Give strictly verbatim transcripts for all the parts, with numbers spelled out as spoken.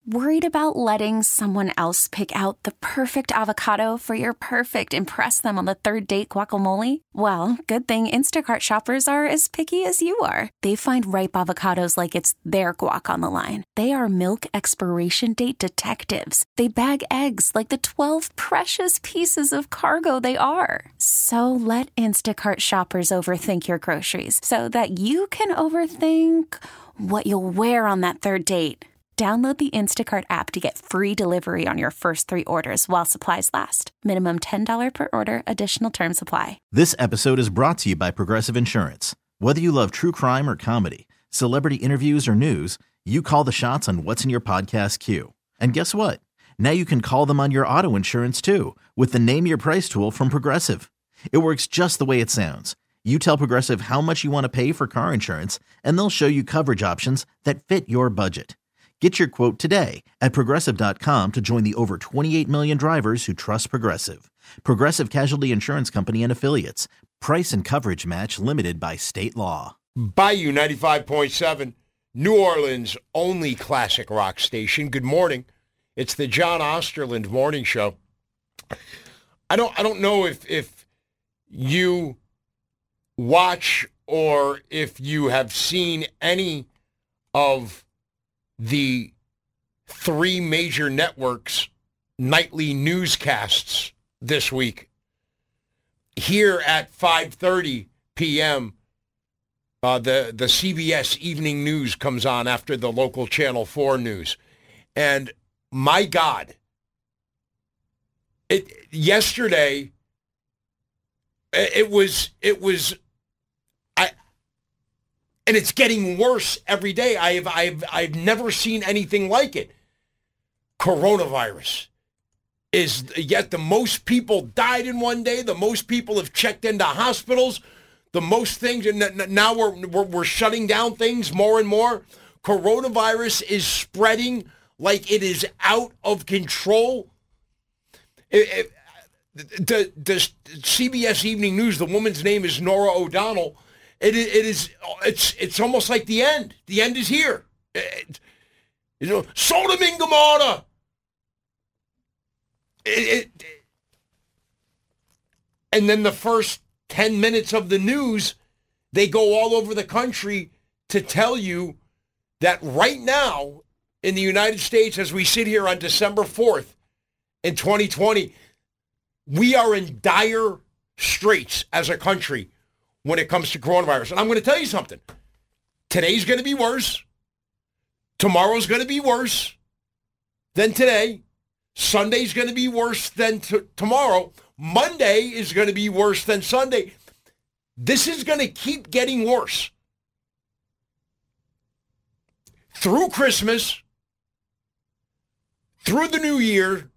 Worried about letting someone else pick out the perfect avocado for your perfect impress them on the third date guacamole? Well, good thing Instacart shoppers are as picky as you are. They find ripe avocados like it's their guac on the line. They are milk expiration date detectives. They bag eggs like the twelve precious pieces of cargo they are. So let Instacart shoppers overthink your groceries so that you can overthink what you'll wear on that third date. Download the Instacart app to get free delivery on your first three orders while supplies last. Minimum ten dollars per order. Additional terms apply. This episode is brought to you by Progressive Insurance. Whether you love true crime or comedy, celebrity interviews or news, you call the shots on what's in your podcast queue. And guess what? Now you can call them on your auto insurance too with the Name Your Price tool from Progressive. It works just the way it sounds. You tell Progressive how much you want to pay for car insurance, and they'll show you coverage options that fit your budget. Get your quote today at Progressive dot com to join the over twenty-eight million drivers who trust Progressive. Progressive Casualty Insurance Company and Affiliates. Price and coverage match limited by state law. Bayou ninety-five point seven, New Orleans' only classic rock station. Good morning. It's the John Osterland Morning Show. I don't I don't know if if you watch or if you have seen any of the three major networks' nightly newscasts this week. Here at five thirty p.m., uh, the, the C B S Evening News comes on after the local Channel four news. And my God, it yesterday, it was, it was, I, and it's getting worse every day. I have, I've, I've never seen anything like it. Coronavirus is yet the most people died in one day. The most people have checked into hospitals. The most things, and now we're, we're we're shutting down things more and more. Coronavirus is spreading like it is out of control. It, it, the, the C B S Evening News, the woman's name is Nora O'Donnell. It, it is it's it's almost like the end. The end is here. It, you know, Sodom and Gomorrah. It, it, and then the first ten minutes of the news, they go all over the country to tell you that right now in the United States, as we sit here on December fourth in twenty twenty, we are in dire straits as a country when it comes to coronavirus. And I'm going to tell you something. Today's going to be worse. Tomorrow's going to be worse than today. Sunday's going to be worse than t- tomorrow. Monday is going to be worse than Sunday. This is going to keep getting worse. Through Christmas, through the new year,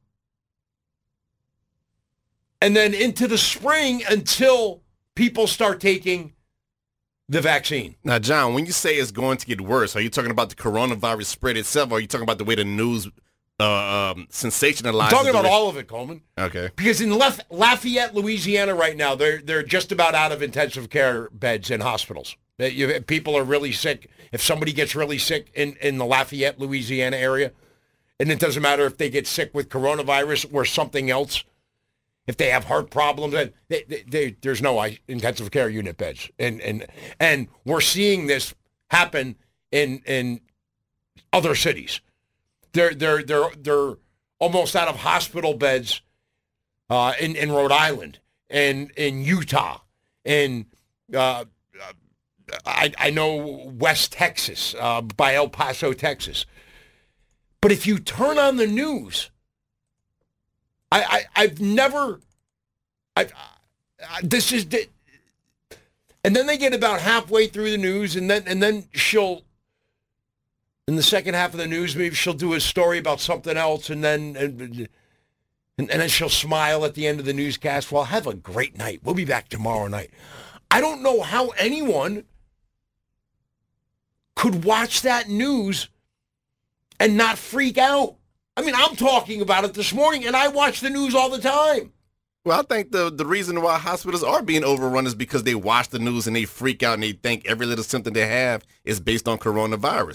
and then into the spring until people start taking the vaccine. Now, John, when you say it's going to get worse, are you talking about the coronavirus spread itself, or are you talking about the way the news uh, um, sensationalizes? I'm talking about risk? all of it, Coleman. Okay. Because in Laf- Lafayette, Louisiana right now, they're they're just about out of intensive care beds in hospitals. You, people are really sick. If somebody gets really sick in, in the Lafayette, Louisiana area, and it doesn't matter if they get sick with coronavirus or something else, if they have heart problems, and they, they, they, there's no intensive care unit beds, and and and we're seeing this happen in in other cities. They're they're they're they're almost out of hospital beds uh, in in Rhode Island and in Utah, and uh, I I know West Texas uh, by El Paso, Texas. But if you turn on the news, I, I, I've never, I've, uh, this is, the, and then they get about halfway through the news, and then and then she'll, in the second half of the news, maybe she'll do a story about something else, and then and, and, and then she'll smile at the end of the newscast. Well, have a great night. We'll be back tomorrow night. I don't know how anyone could watch that news and not freak out. I mean, I'm talking about it this morning, and I watch the news all the time. Well, I think the, the reason why hospitals are being overrun is because they watch the news and they freak out and they think every little symptom they have is based on coronavirus.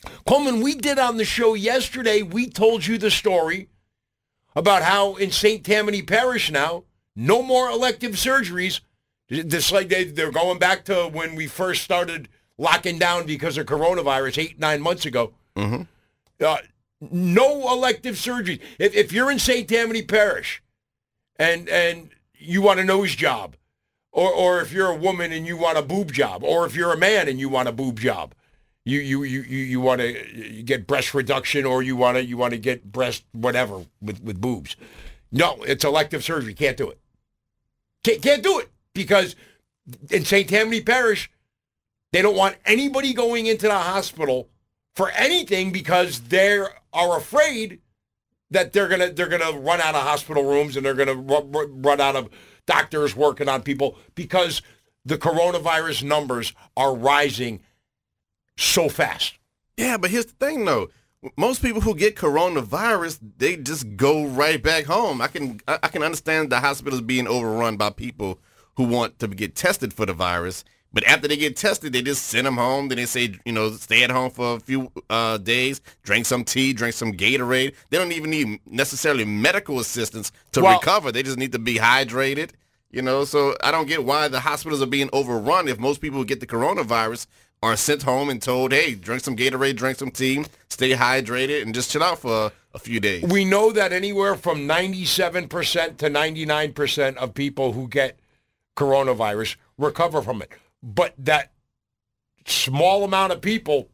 Coleman, we did on the show yesterday, we told you the story about how in Saint Tammany Parish now, no more elective surgeries. Just like they, they're going back to when we first started locking down because of coronavirus eight, nine months ago. Mm-hmm. Uh, no elective surgeries. If, if you're in Saint Tammany Parish and and you want a nose job, or or if you're a woman and you want a boob job, or if you're a man and you want a boob job, you you you you, you want to get breast reduction, or you want to you want to get breast whatever with, with boobs. No, it's elective surgery. Can't do it. Can't, can't do it because in Saint Tammany Parish, they don't want anybody going into the hospital for anything because they are afraid that they're gonna they're gonna run out of hospital rooms and they're gonna r- run out of doctors working on people because the coronavirus numbers are rising so fast. Yeah, but here's the thing, though. Most people who get coronavirus, they just go right back home. I can I can understand the hospitals being overrun by people who want to get tested for the virus. But after they get tested, they just send them home. Then they say, you know, stay at home for a few uh, days, drink some tea, drink some Gatorade. They don't even need necessarily medical assistance to well, recover. They just need to be hydrated, you know. So I don't get why the hospitals are being overrun if most people who get the coronavirus are sent home and told, hey, drink some Gatorade, drink some tea, stay hydrated, and just chill out for a, a few days. We know that anywhere from ninety-seven percent to ninety-nine percent of people who get coronavirus recover from it. But that small amount of people,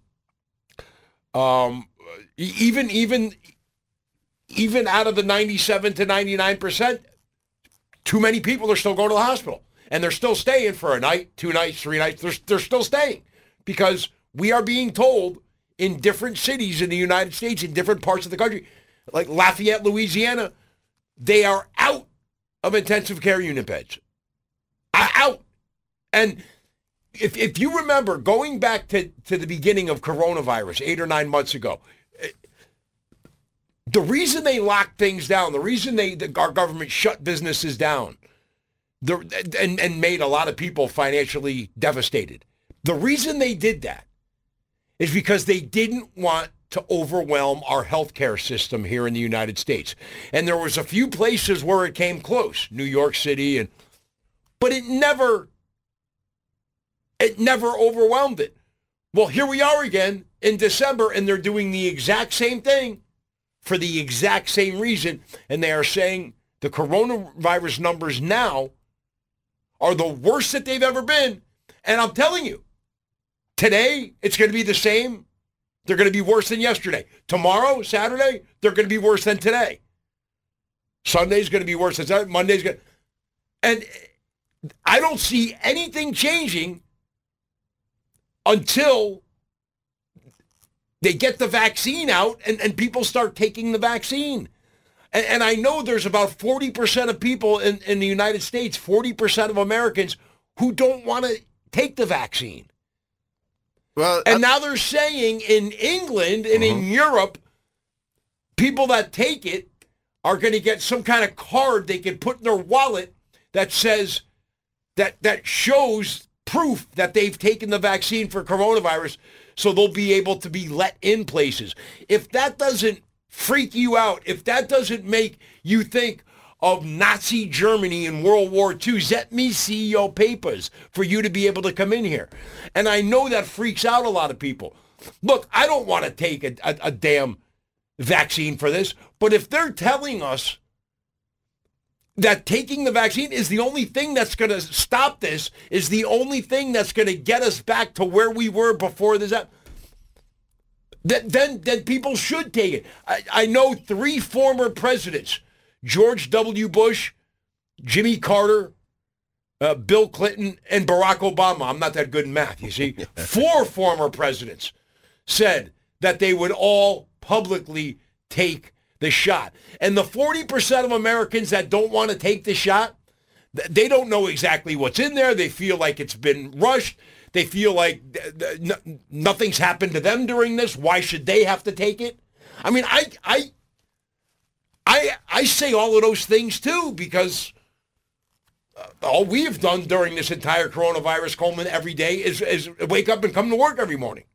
um, even even even out of the ninety-seven to ninety-nine percent, too many people are still going to the hospital. And they're still staying for a night, two nights, three nights. They're, they're still staying because we are being told in different cities in the United States, in different parts of the country, like Lafayette, Louisiana, they are out of intensive care unit beds. Out. And If if you remember, going back to, to the beginning of coronavirus, eight or nine months ago, the reason they locked things down, the reason they the, our government shut businesses down the, and, and made a lot of people financially devastated, the reason they did that is because they didn't want to overwhelm our healthcare system here in the United States. And there was a few places where it came close, New York City, and but it never... It never overwhelmed it. Well, here we are again in December, and they're doing the exact same thing for the exact same reason. And they are saying the coronavirus numbers now are the worst that they've ever been. And I'm telling you, today, it's going to be the same. They're going to be worse than yesterday. Tomorrow, Saturday, they're going to be worse than today. Sunday's going to be worse than Saturday. Monday's going to... And I don't see anything changing until they get the vaccine out and, and people start taking the vaccine. And, and I know there's about forty percent of people in, in the United States, forty percent of Americans who don't want to take the vaccine. Well, and I, now they're saying in England and uh-huh. in Europe, people that take it are going to get some kind of card they can put in their wallet that says, that that shows proof that they've taken the vaccine for coronavirus, so they'll be able to be let in places. If that doesn't freak you out, if that doesn't make you think of Nazi Germany in World War Two, let me see your papers for you to be able to come in here. And I know that freaks out a lot of people. Look, I don't want to take a, a, a damn vaccine for this, but if they're telling us that taking the vaccine is the only thing that's going to stop this, is the only thing that's going to get us back to where we were before this, then, then, then people should take it. I, I know three former presidents, George W. Bush, Jimmy Carter, uh, Bill Clinton, and Barack Obama. I'm not that good in math, you see. Four former presidents said that they would all publicly take the shot. And the forty percent of Americans that don't want to take the shot, they don't know exactly what's in there. They feel like it's been rushed. They feel like nothing's happened to them during this. Why should they have to take it? I mean, I I I I say all of those things too, because all we've done during this entire coronavirus, Coleman, every day is, is wake up and come to work every morning.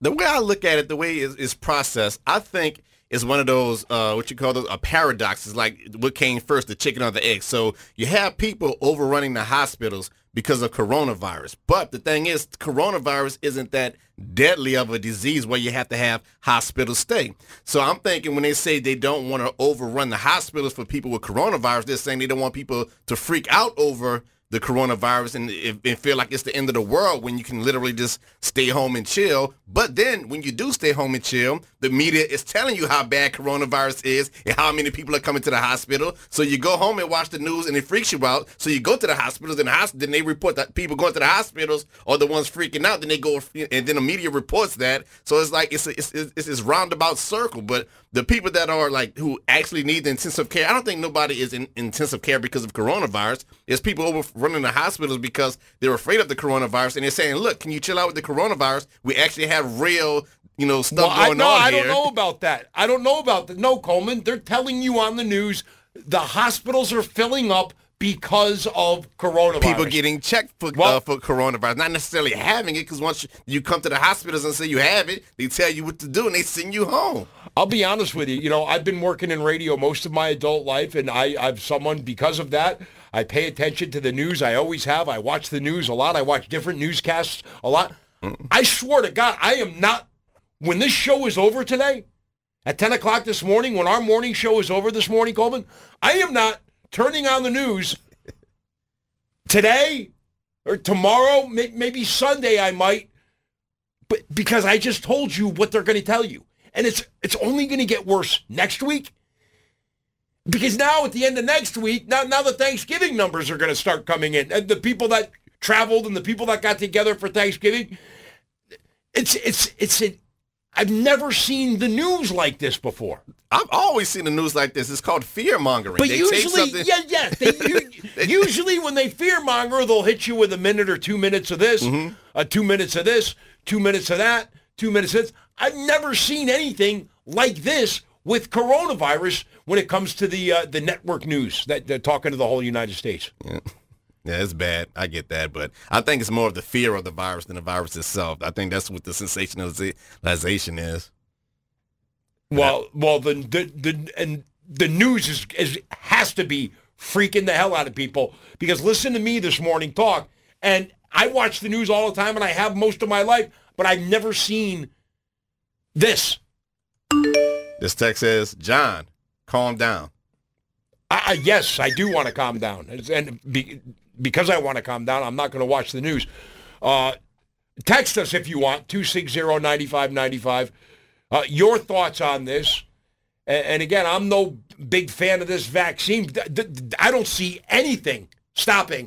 the way I look at it, the way it's, it's processed, I think it's one of those, uh, what you call those, a paradox. It's like what came first, the chicken or the egg. So you have people overrunning the hospitals because of coronavirus. But the thing is, coronavirus isn't that deadly of a disease where you have to have hospital stay. So I'm thinking when they say they don't want to overrun the hospitals for people with coronavirus, they're saying they don't want people to freak out over the coronavirus and, and feel like it's the end of the world when you can literally just stay home and chill. But then when you do stay home and chill, the media is telling you how bad coronavirus is and how many people are coming to the hospital. So you go home and watch the news and it freaks you out. So you go to the hospitals and the hosp- then they report that people going to the hospitals are the ones freaking out. Then they go and then the media reports that. So it's like it's a, it's, it's this roundabout circle. But the people that are like who actually need the intensive care, I don't think nobody is in intensive care because of coronavirus. It's people over running the hospitals because they're afraid of the coronavirus and they're saying, look, can you chill out with the coronavirus? We actually have real, you know, stuff well, going I, no, on I here. don't know about that. I don't know about that. No, Coleman, they're telling you on the news the hospitals are filling up because of coronavirus. People getting checked for well, uh, for coronavirus, not necessarily having it, because once you, you come to the hospitals and say you have it, they tell you what to do and they send you home. I'll be honest with you. You know, I've been working in radio most of my adult life, and I, I've someone, because of that, I pay attention to the news. I always have. I watch the news a lot. I watch different newscasts a lot. Mm. I swear to God, I am not, when this show is over today, at ten o'clock this morning, when our morning show is over this morning, Coleman, I am not turning on the news today or tomorrow, maybe Sunday I might, but because I just told you what they're going to tell you. And it's it's only going to get worse next week. Because now at the end of next week, now, now the Thanksgiving numbers are going to start coming in. And the people that traveled and the people that got together for Thanksgiving, it's, it's, it's, it, I've never seen the news like this before. I've always seen the news like this. It's called fear-mongering. But they usually, take yeah, yeah. They, usually when they fear-monger, they'll hit you with a minute or two minutes of this, mm-hmm. uh, two minutes of this, two minutes of that, two minutes of this. I've never seen anything like this with coronavirus when it comes to the uh, the network news that they're talking to the whole United States. Yeah. Yeah, it's bad. I get that. But I think it's more of the fear of the virus than the virus itself. I think that's what the sensationalization is. Well, well, the the, the and the news is, is has to be freaking the hell out of people, because listen to me this morning talk, and I watch the news all the time, and I have most of my life, but I've never seen this. This text says, John, calm down. I, I, yes, I do want to calm down. And be, because I want to calm down, I'm not going to watch the news. Uh, text us if you want, two six zero, nine five nine five. Uh, your thoughts on this. And, and again, I'm no big fan of this vaccine. I don't see anything stopping.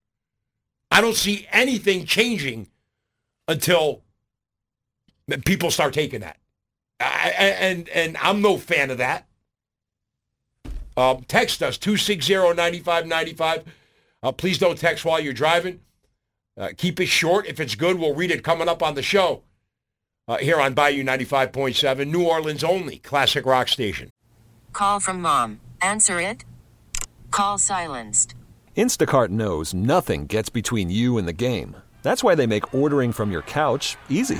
I don't see anything changing until people start taking that. I, and and I'm no fan of that. Um, text us, two six zero, nine five nine five. Uh, please don't text while you're driving. Uh, keep it short. If it's good, we'll read it coming up on the show. Uh, here on Bayou ninety-five point seven, New Orleans only classic rock station. Call from mom. Answer it. Call silenced. Instacart knows nothing gets between you and the game. That's why they make ordering from your couch easy.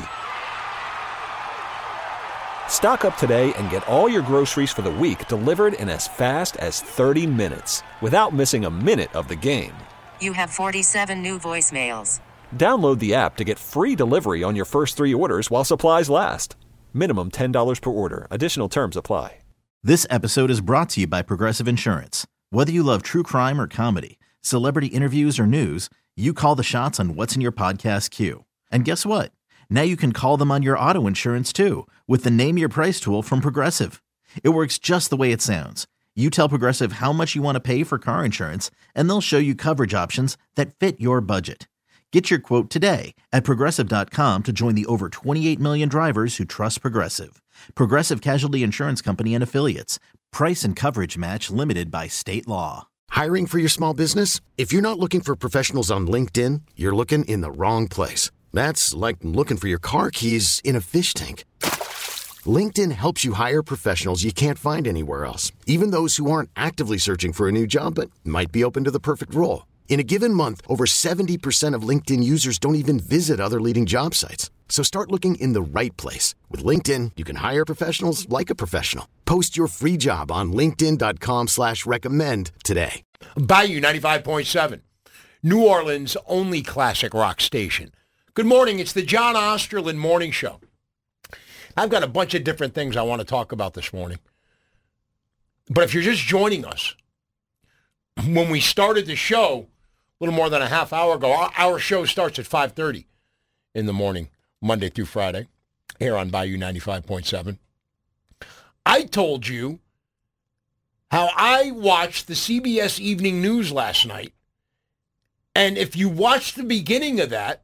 Stock up today and get all your groceries for the week delivered in as fast as thirty minutes without missing a minute of the game. You have forty-seven new voicemails. Download the app to get free delivery on your first three orders while supplies last. Minimum ten dollars per order. Additional terms apply. This episode is brought to you by Progressive Insurance. Whether you love true crime or comedy, celebrity interviews or news, you call the shots on what's in your podcast queue. And guess what? Now you can call them on your auto insurance too with the Name Your Price tool from Progressive. It works just the way it sounds. You tell Progressive how much you want to pay for car insurance, and they'll show you coverage options that fit your budget. Get your quote today at Progressive dot com to join the over twenty-eight million drivers who trust Progressive. Progressive Casualty Insurance Company and Affiliates. Price and coverage match limited by state law. Hiring for your small business? If you're not looking for professionals on LinkedIn, you're looking in the wrong place. That's like looking for your car keys in a fish tank. LinkedIn helps you hire professionals you can't find anywhere else, even those who aren't actively searching for a new job but might be open to the perfect role. In a given month, over seventy percent of LinkedIn users don't even visit other leading job sites. So start looking in the right place. With LinkedIn, you can hire professionals like a professional. Post your free job on linkedin.com slash recommend today. Bayou ninety-five point seven, New Orleans' only classic rock station. Good morning. It's the John Osterland Morning Show. I've got a bunch of different things I want to talk about this morning. But if you're just joining us, when we started the show a little more than a half hour ago, our, our show starts at five thirty in the morning, Monday through Friday, here on Bayou ninety-five point seven. I told you how I watched the C B S Evening News last night. And if you watched the beginning of that,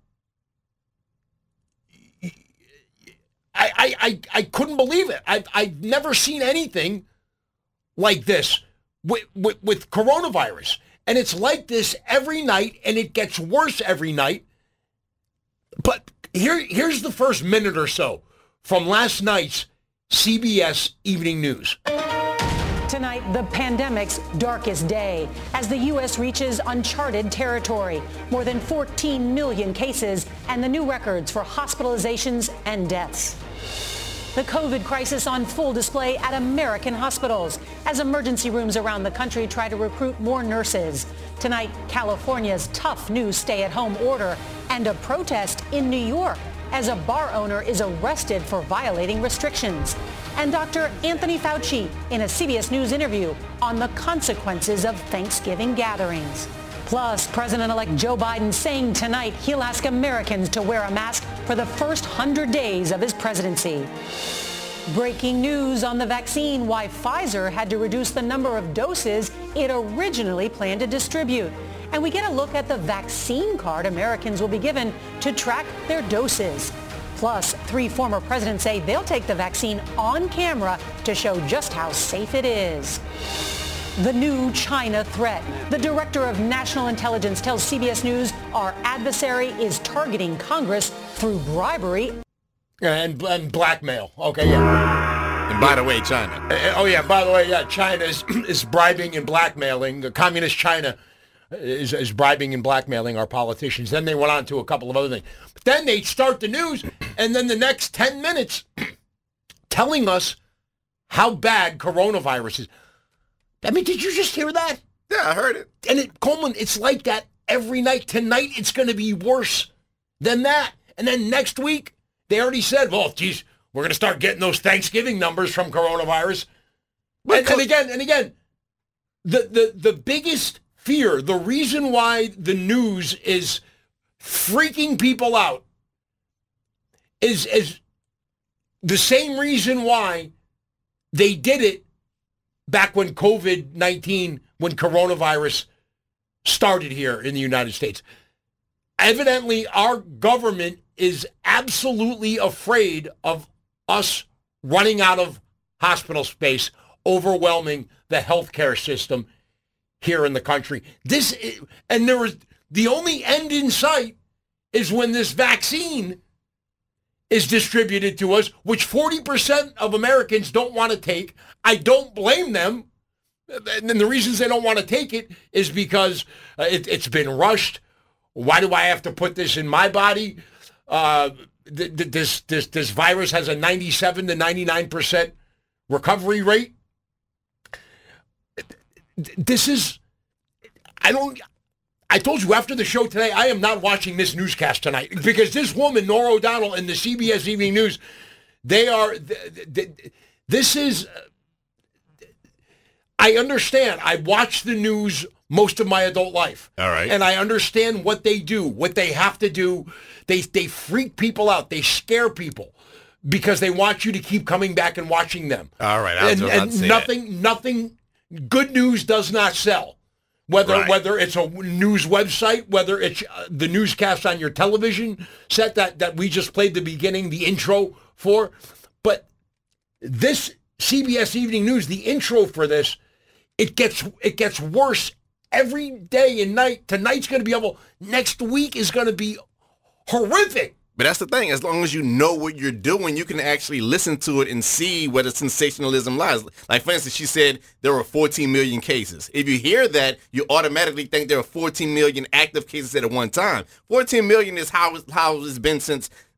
I, I, I, I couldn't believe it. I've, I've never seen anything like this with, with, with coronavirus. And it's like this every night, and it gets worse every night. But here, here's the first minute or so from last night's C B S Evening News. Tonight, the pandemic's darkest day as the U S reaches uncharted territory. More than fourteen million cases and the new records for hospitalizations and deaths. The COVID crisis on full display at American hospitals as emergency rooms around the country try to recruit more nurses. Tonight, California's tough new stay-at-home order and a protest in New York as a bar owner is arrested for violating restrictions. And Doctor Anthony Fauci in a C B S News interview on the consequences of Thanksgiving gatherings. Plus, President-elect Joe Biden saying tonight he'll ask Americans to wear a mask for the first one hundred days of his presidency. Breaking news on the vaccine, why Pfizer had to reduce the number of doses it originally planned to distribute. And we get a look at the vaccine card Americans will be given to track their doses. Plus, three former presidents say they'll take the vaccine on camera to show just how safe it is. The new China threat. The director of national intelligence tells C B S News our adversary is targeting Congress through bribery and, and blackmail. Okay, yeah. And by the way, China. Uh, oh, yeah, by the way, yeah, China is, is bribing and blackmailing. The communist China is, is bribing and blackmailing our politicians. Then they went on to a couple of other things. But then they start the news, and then the next ten minutes telling us how bad coronavirus is. I mean, did you just hear that? Yeah, I heard it. And it, Coleman, it's like that every night. Tonight, it's going to be worse than that. And then next week, they already said, well, geez, we're going to start getting those Thanksgiving numbers from coronavirus. And, and again, and again, the, the, the biggest fear, the reason why the news is freaking people out is, is the same reason why they did it back when COVID nineteen, when coronavirus started here in the United States. Evidently, our government is absolutely afraid of us running out of hospital space, overwhelming the healthcare system here in the country. This is, and there was the only end in sight is when this vaccine is distributed to us, which forty percent of Americans don't want to take. I don't blame them. And the reasons they don't want to take it is because uh, it, it's been rushed. Why do I have to put this in my body? Uh, th- th- this, this, this virus has a ninety-seven to ninety-nine percent recovery rate. This is, I don't, I told you after the show today, I am not watching this newscast tonight because this woman, Norah O'Donnell, and the C B S Evening News, they are, this is, I understand. I watch the news most of my adult life. All right. And I understand what they do, what they have to do. They they freak people out. They scare people because they want you to keep coming back and watching them. All right. I'll and do, and I'll nothing, nothing, good news does not sell. Whether Right. whether it's a news website, whether it's uh, the newscast on your television set that, that we just played the beginning, the intro for. But this C B S Evening News, the intro for this, it gets it gets worse every day and night. Tonight's going to be able, next week is going to be horrific. But that's the thing. As long as you know what you're doing, you can actually listen to it and see where the sensationalism lies. Like, for instance, she said there were fourteen million cases. If you hear that, you automatically think there are fourteen million active cases at one time. fourteen million is how, how it's been since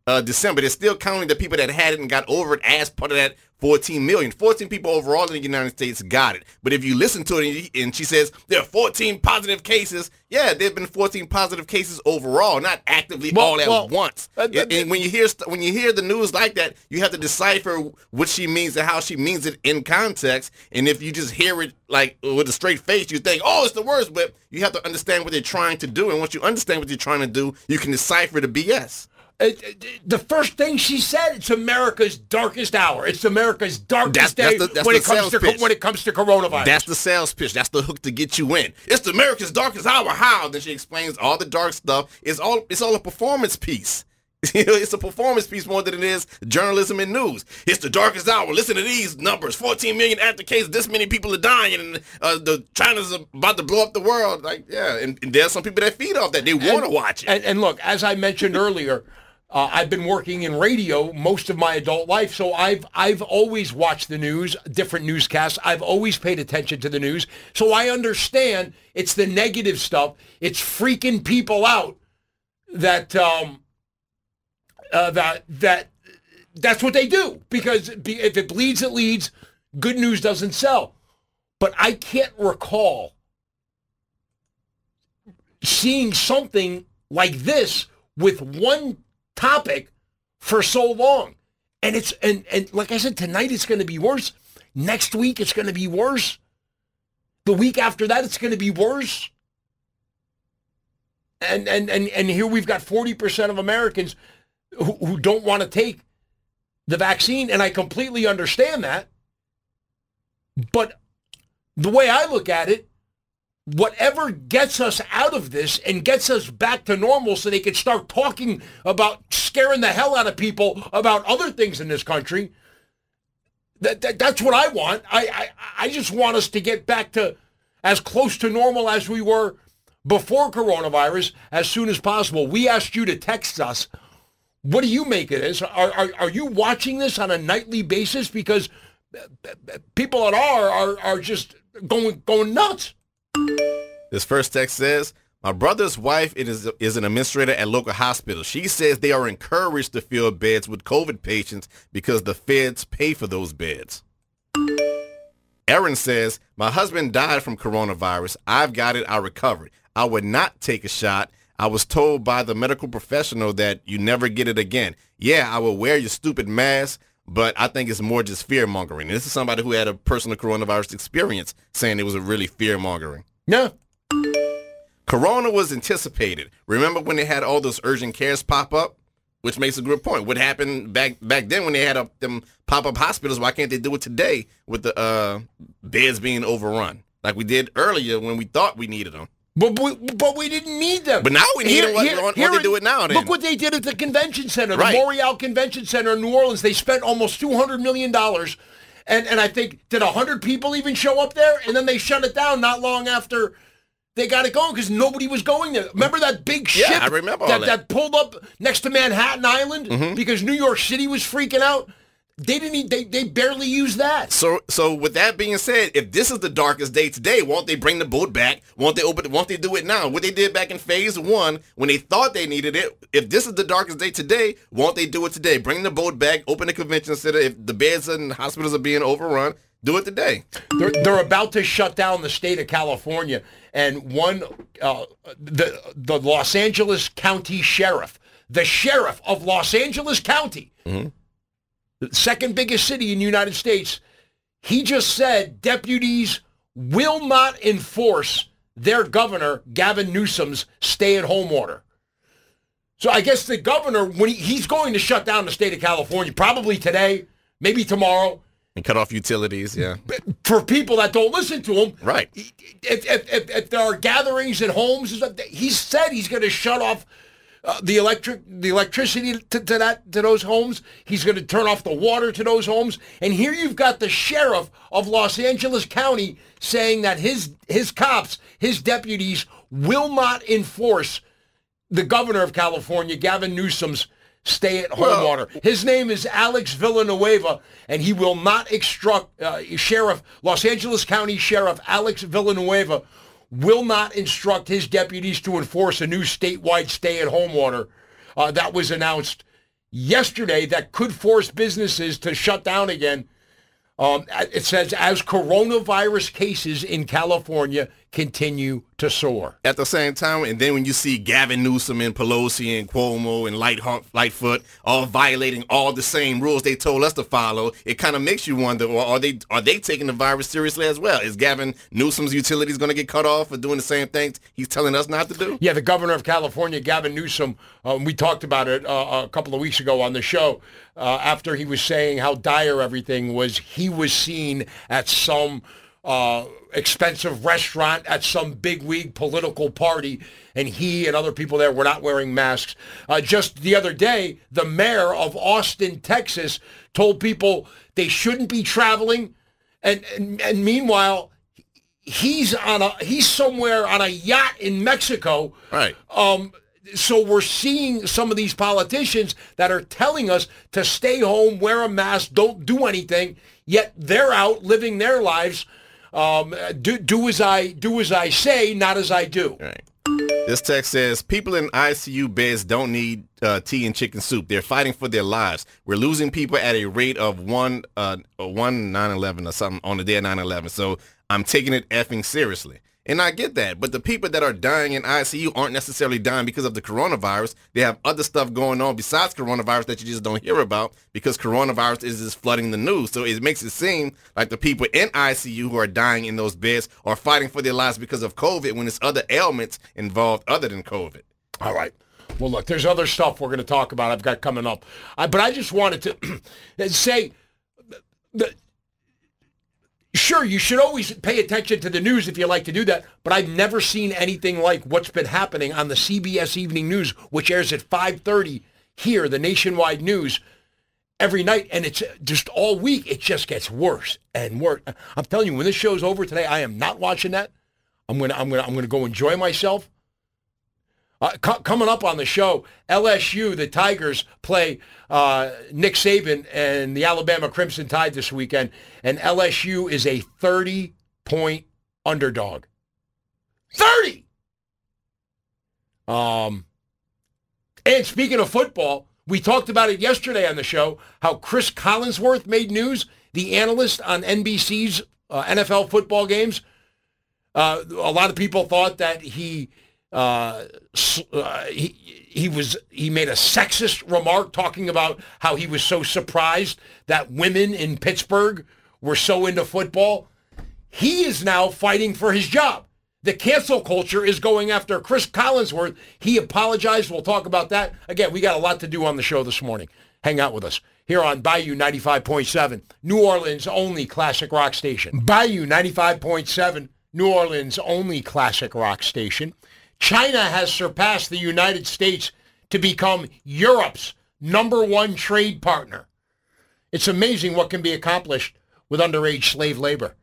uh, December. They're still counting the people that had it and got over it as part of that fourteen million. fourteen people overall in the United States got it. But if you listen to it and she says there are fourteen positive cases, yeah, there have been fourteen positive cases overall, not actively well, all at well, once. Uh, and, and when you hear when you hear the news like that, you have to decipher what she means and how she means it in context. And if you just hear it like with a straight face, you think, oh, it's the worst. But you have to understand what they're trying to do. And once you understand what they're trying to do, you can decipher the B S. Uh, the first thing she said, it's America's darkest hour. It's America's darkest that's, day that's the, that's when, the it comes to, pitch. when it comes to coronavirus. That's the sales pitch. That's the hook to get you in. It's the America's darkest hour. How? Then she explains all the dark stuff. It's all it's all a performance piece. You know, it's a performance piece more than it is journalism and news. It's the darkest hour. Listen to these numbers: fourteen million active cases. This many people are dying, and uh, the China's about to blow up the world. Like, yeah, and, and there's some people that feed off that. They want to watch it. And, and look, as I mentioned earlier. Uh, I've been working in radio most of my adult life, so I've I've always watched the news, different newscasts. I've always paid attention to the news, so I understand it's the negative stuff. It's freaking people out that um, uh, that that that's what they do, because if it bleeds, it leads. Good news doesn't sell. But I can't recall seeing something like this with one topic for so long. And it's and and like I said, tonight it's going to be worse. Next week it's going to be worse. The week after that it's going to be worse. And and and and here we've got forty percent of Americans who, who don't want to take the vaccine, and I completely understand that. But the way I look at it, whatever gets us out of this and gets us back to normal so they can start talking about scaring the hell out of people about other things in this country, that, that that's what I want. I, I I just want us to get back to as close to normal as we were before coronavirus as soon as possible. We asked you to text us. What do you make of this? Are, are, are you watching this on a nightly basis? Because people at R are, are just going going nuts. This first text says, my brother's wife is, is an administrator at local hospital. She says they are encouraged to fill beds with COVID patients because the feds pay for those beds. Aaron says, my husband died from coronavirus. I've got it. I recovered. I would not take a shot. I was told by the medical professional that you never get it again. Yeah, I will wear your stupid mask, but I think it's more just fear-mongering. This is somebody who had a personal coronavirus experience saying it was a really fear-mongering. Yeah. Corona was anticipated. Remember when they had all those urgent cares pop up? Which makes a good point. What happened back back then when they had up them pop-up hospitals, why can't they do it today with the uh, beds being overrun? Like we did earlier when we thought we needed them. But we, but we didn't need them. But now we need here, them. Why here, don't here they do it now then? Look what they did at the convention center, the right. Montreal Convention Center in New Orleans. They spent almost two hundred million dollars. And, and I think, did one hundred people even show up there? And then they shut it down not long after they got it going because nobody was going there. Remember that big ship yeah, I remember all that, that. that pulled up next to Manhattan Island mm-hmm. because New York City was freaking out? They didn't. Even, they they barely used that. So so with that being said, if this is the darkest day today, won't they bring the boat back? Won't they open? Won't they do it now? What they did back in phase one when they thought they needed it. If this is the darkest day today, won't they do it today? Bring the boat back. Open the convention center. If the beds and hospitals are being overrun, do it today. They're they're about to shut down the state of California, and one uh, the the Los Angeles County Sheriff, the sheriff of Los Angeles County. Mm-hmm. The second biggest city in the United States, he just said deputies will not enforce their governor, Gavin Newsom's stay-at-home order. So I guess the governor, when he, he's going to shut down the state of California, probably today, maybe tomorrow. And cut off utilities, yeah. For people that don't listen to him. Right. If, if, if, if there are gatherings at homes, he said he's going to shut off Uh, the electric, the electricity to, to that to those homes. He's going to turn off the water to those homes. And here you've got the sheriff of Los Angeles County saying that his his cops, his deputies, will not enforce the governor of California, Gavin Newsom's stay-at-home well, order. His name is Alex Villanueva, and he will not instruct uh, Sheriff Los Angeles County Sheriff Alex Villanueva. Will not instruct his deputies to enforce a new statewide stay-at-home order uh, that was announced yesterday that could force businesses to shut down again. Um, it says, as coronavirus cases in California continue to soar. At the same time, and then when you see Gavin Newsom and Pelosi and Cuomo and Light, Lightfoot all violating all the same rules they told us to follow, it kind of makes you wonder, well, are they are they taking the virus seriously as well? Is Gavin Newsom's utilities going to get cut off for doing the same things he's telling us not to do? Yeah, the governor of California, Gavin Newsom, um, we talked about it uh, a couple of weeks ago on the show, uh, after he was saying how dire everything was. He was seen at some uh, expensive restaurant at some bigwig political party, and he and other people there were not wearing masks. Uh, just the other day, the mayor of Austin, Texas, told people they shouldn't be traveling, and and, and meanwhile, he's on a he's somewhere on a yacht in Mexico. Right. Um. So we're seeing some of these politicians that are telling us to stay home, wear a mask, don't do anything, yet they're out living their lives. Um, do, do as I do as I say, not as I do. Right. This text says, people in I C U beds don't need uh, tea and chicken soup. They're fighting for their lives. We're losing people at a rate of one, uh, one nine eleven or something on the day of nine eleven. So I'm taking it effing seriously. And I get that, but the people that are dying in I C U aren't necessarily dying because of the coronavirus. They have other stuff going on besides coronavirus that you just don't hear about because coronavirus is just flooding the news. So it makes it seem like the people in I C U who are dying in those beds are fighting for their lives because of COVID when there's other ailments involved other than COVID. All right. Well, look, there's other stuff we're going to talk about I've got coming up. Uh, but I just wanted to say that, sure, you should always pay attention to the news if you like to do that, but I've never seen anything like what's been happening on the C B S Evening News, which airs at five thirty here, the nationwide news, every night, and it's just all week. It just gets worse and worse. I'm telling you, when this show's over today, I am not watching that. I'm gonna, I'm gonna, I'm gonna go enjoy myself. Uh, co- coming up on the show, L S U, the Tigers, play uh, Nick Saban and the Alabama Crimson Tide this weekend, and L S U is a thirty-point underdog. thirty! Um, and speaking of football, we talked about it yesterday on the show, how Chris Collinsworth made news, the analyst on N B C's uh, N F L football games. Uh, a lot of people thought that he... Uh, uh, he he was he made a sexist remark talking about how he was so surprised that women in Pittsburgh were so into football. He is now fighting for his job. The cancel culture is going after Chris Collinsworth. He apologized. We'll talk about that. Again, we got a lot to do on the show this morning. Hang out with us here on Bayou ninety-five point seven, New Orleans' only classic rock station. Bayou ninety-five point seven, New Orleans' only classic rock station. China has surpassed the United States to become Europe's number one trade partner. It's amazing what can be accomplished with underage slave labor.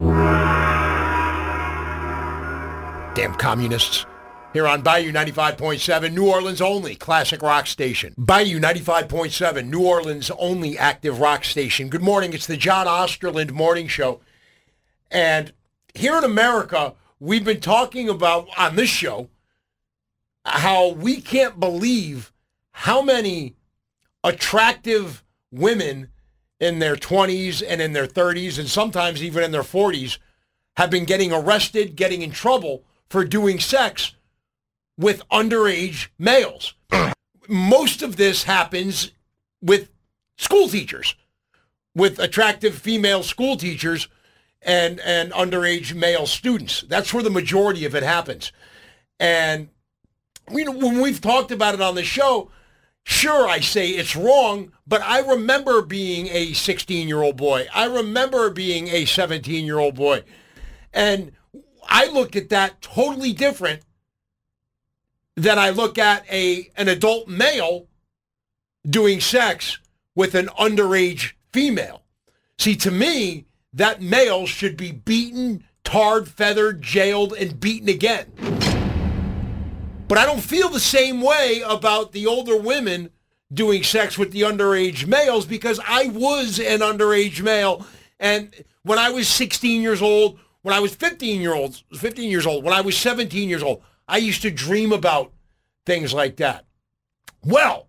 Damn communists. Here on Bayou ninety-five point seven, New Orleans' only classic rock station. Bayou ninety-five point seven, New Orleans' only active rock station. Good morning. It's the John Osterland Morning Show. And here in America, we've been talking about, on this show, how we can't believe how many attractive women in their twenties and in their thirties and sometimes even in their forties have been getting arrested, getting in trouble for doing sex with underage males. Most of this happens with school teachers, with attractive female school teachers and and underage male students. That's where the majority of it happens. And we, when we've talked about it on the show, sure, I say it's wrong, but I remember being a sixteen-year-old boy. I remember being a seventeen-year-old boy. And I look at that totally different than I look at a an adult male doing sex with an underage female. See, to me, that male should be beaten, tarred, feathered, jailed, and beaten again. But I don't feel the same way about the older women doing sex with the underage males because I was an underage male. And when I was sixteen years old, when I was fifteen year old, fifteen years old, when I was seventeen years old, I used to dream about things like that. Well,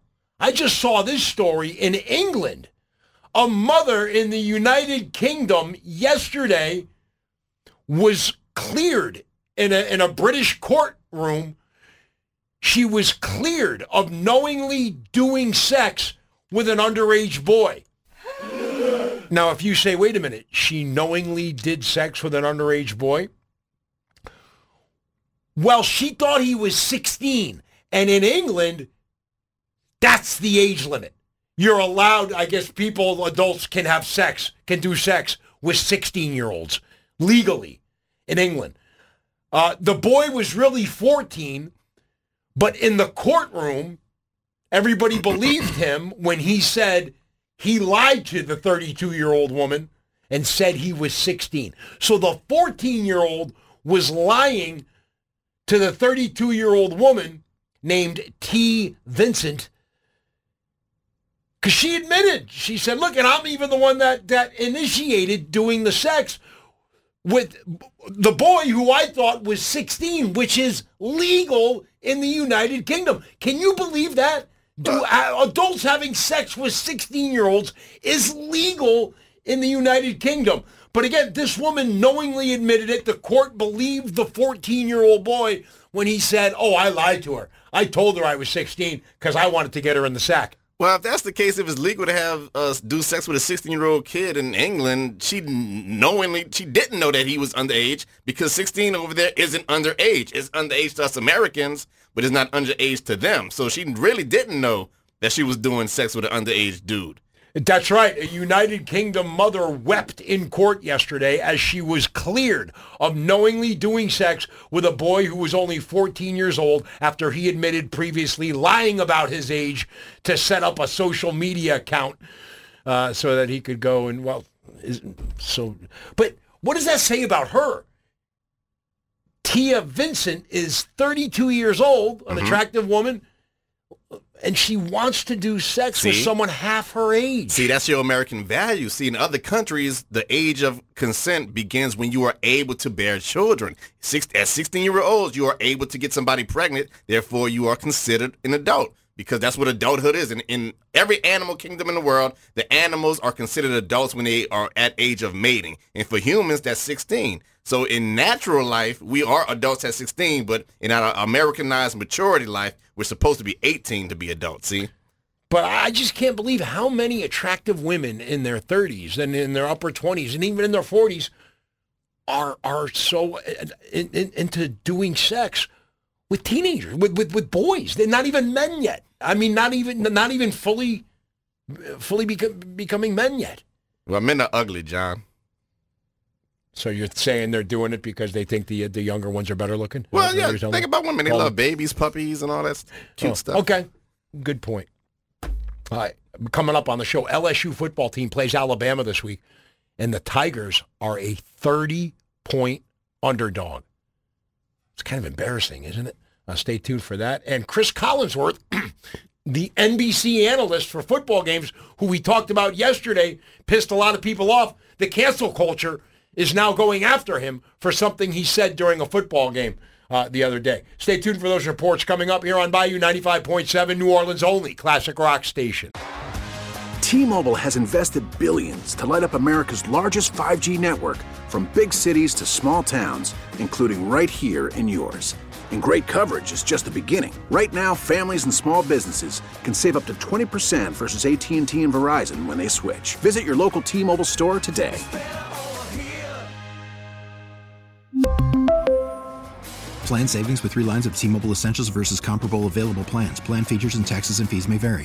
I just saw this story in England. A mother in the United Kingdom yesterday was cleared in a, in a British courtroom. She was cleared of knowingly doing sex with an underage boy. Now, if you say, wait a minute, she knowingly did sex with an underage boy? Well, she thought he was sixteen. And in England, that's the age limit. You're allowed, I guess people, adults can have sex, can do sex with sixteen-year-olds legally in England. Uh, the boy was really fourteen, but in the courtroom, everybody believed him when he said he lied to the thirty-two-year-old woman and said he was sixteen. So the fourteen-year-old was lying to the thirty-two-year-old woman named T. Vincent, because she admitted, she said, look, and I'm even the one that, that initiated doing the sex with the boy who I thought was sixteen, which is legal in the United Kingdom. Can you believe that? Do uh, adults having sex with sixteen-year-olds is legal in the United Kingdom. But again, this woman knowingly admitted it. The court believed the fourteen-year-old boy when he said, oh, I lied to her. I told her I was sixteen because I wanted to get her in the sack. Well, if that's the case, if it's legal to have us uh, do sex with a sixteen-year-old kid in England, she knowingly, she didn't know that he was underage because sixteen over there isn't underage. It's underage to us Americans, but it's not underage to them. So she really didn't know that she was doing sex with an underage dude. That's right. A United Kingdom mother wept in court yesterday as she was cleared of knowingly doing sex with a boy who was only fourteen years old after he admitted previously lying about his age to set up a social media account uh, so that he could go and, well, is, so, but what does that say about her? Tia Vincent is thirty-two years old, an mm-hmm. attractive woman, and she wants to do sex See? with someone half her age. See, that's your American value. See, in other countries, the age of consent begins when you are able to bear children. Six, at sixteen-year-olds, you are able to get somebody pregnant. Therefore, you are considered an adult because that's what adulthood is. And in every animal kingdom in the world, the animals are considered adults when they are at age of mating. And for humans, that's sixteen. So in natural life, we are adults at sixteen, but in our Americanized maturity life, we're supposed to be eighteen to be adults, see? But I just can't believe how many attractive women in their thirties and in their upper twenties and even in their forties are are so in, in, into doing sex with teenagers, with, with, with boys. They're not even men yet. I mean, not even not even fully fully beco- becoming men yet. Well, men are ugly, John. So you're saying they're doing it because they think the the younger ones are better looking? Well, yeah, think me? about women. They Call love them. babies, puppies, and all that cute oh, stuff. Okay, good point. All right, coming up on the show, L S U football team plays Alabama this week, and the Tigers are a thirty-point underdog. It's kind of embarrassing, isn't it? Uh, stay tuned for that. And Chris Collinsworth, the N B C analyst for football games, who we talked about yesterday, pissed a lot of people off. The cancel culture is now going after him for something he said during a football game uh, the other day. Stay tuned for those reports coming up here on Bayou ninety-five point seven, New Orleans' only classic rock station. T-Mobile has invested billions to light up America's largest five G network, from big cities to small towns, including right here in yours. And great coverage is just the beginning. Right now, families and small businesses can save up to twenty percent versus A T and T and Verizon when they switch. Visit your local T-Mobile store today. Plan savings with three lines of T-Mobile Essentials versus comparable available plans. Plan features and taxes and fees may vary.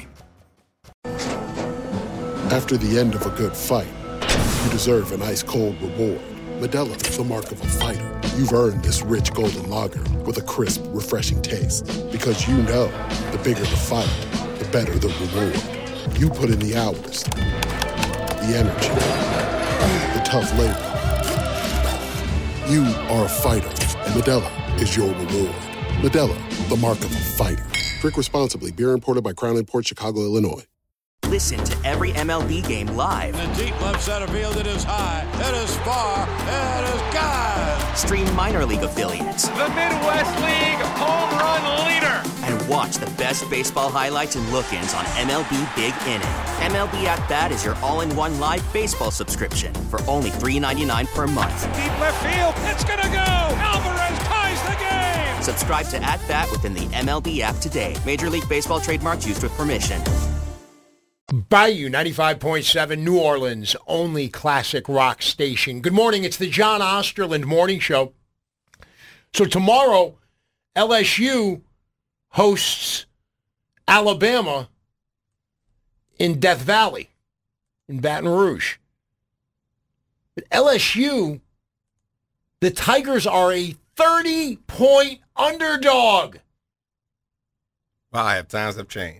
After the end of a good fight, you deserve an ice-cold reward. Modelo is the mark of a fighter. You've earned this rich golden lager with a crisp, refreshing taste. Because you know, the bigger the fight, the better the reward. You put in the hours, the energy, the tough labor. You are a fighter, and Modelo is your reward. Modelo, the mark of a fighter. Drink responsibly. Beer imported by Crown Imports, Chicago, Illinois. Listen to every M L B game live. In the deep left center field, it is high, it is far, it is gone. Stream minor league affiliates. The Midwest League home run leader. And Watch the best baseball highlights and look-ins on M L B Big Inning. M L B At Bat is your all-in-one live baseball subscription for only three dollars and ninety-nine cents per month. Deep left field. It's going to go. Alvarez ties the game. Subscribe to At Bat within the M L B app today. Major League Baseball trademarks used with permission. Bayou ninety-five point seven, New Orleans' only classic rock station. Good morning. It's the John Osterland Morning Show. So tomorrow, L S U hosts Alabama in Death Valley, in Baton Rouge. But L S U, the Tigers are a thirty-point underdog. Wow, times have changed.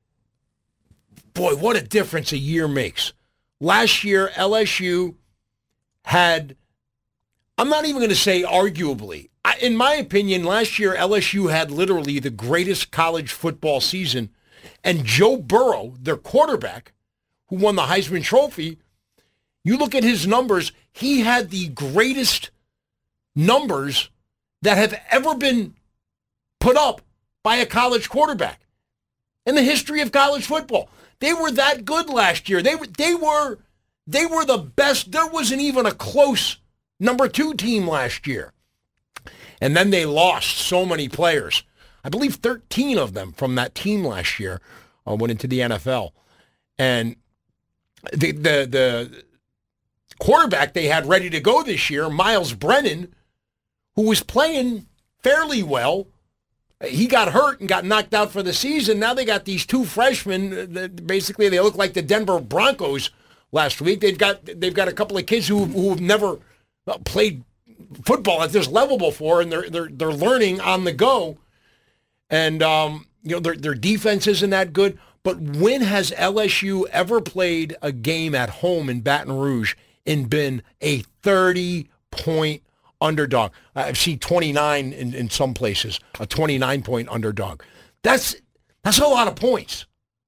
Boy, what a difference a year makes. Last year, L S U had, I'm not even going to say arguably, I, in my opinion, last year L S U had literally the greatest college football season. And Joe Burrow, their quarterback, who won the Heisman Trophy, you look at his numbers, he had the greatest numbers that have ever been put up by a college quarterback in the history of college football. They were that good last year. They were they were they were the best. There wasn't even a close number two team last year. And then they lost so many players. I believe thirteen of them from that team last year uh, went into the N F L. And the the the quarterback they had ready to go this year, Miles Brennan, who was playing fairly well, he got hurt and got knocked out for the season. Now they got these two freshmen that basically they look like the Denver Broncos last week. They've got they've got a couple of kids who who have never played football at this level before, and they're they're they're learning on the go. And um, you know their their defense isn't that good. But when has L S U ever played a game at home in Baton Rouge and been a thirty-point underdog? I've seen twenty-nine in, in some places, a twenty-nine point underdog. That's that's a lot of points.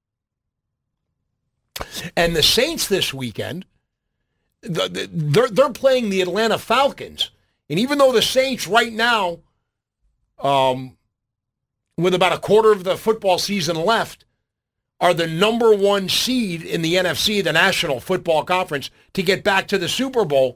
And the Saints this weekend, the, the, they're they're playing the Atlanta Falcons, and even though the Saints right now, um, with about a quarter of the football season left, are the number one seed in the N F C, the National Football Conference, to get back to the Super Bowl,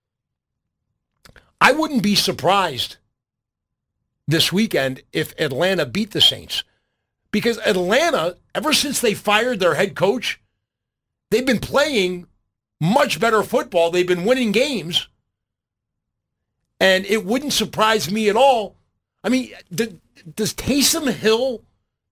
I wouldn't be surprised this weekend if Atlanta beat the Saints. Because Atlanta, ever since they fired their head coach, they've been playing much better football. They've been winning games. And it wouldn't surprise me at all. I mean, the, does Taysom Hill,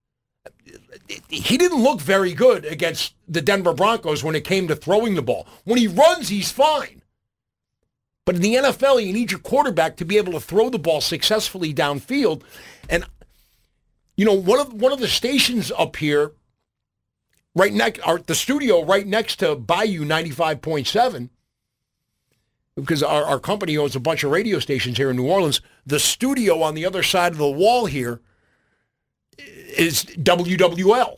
he didn't look very good against the Denver Broncos when it came to throwing the ball. When he runs, he's fine. But in the N F L, you need your quarterback to be able to throw the ball successfully downfield. And, you know, one of one of the stations up here, right next, our, the studio right next to Bayou ninety-five point seven, because our, our company owns a bunch of radio stations here in New Orleans, the studio on the other side of the wall here is W W L,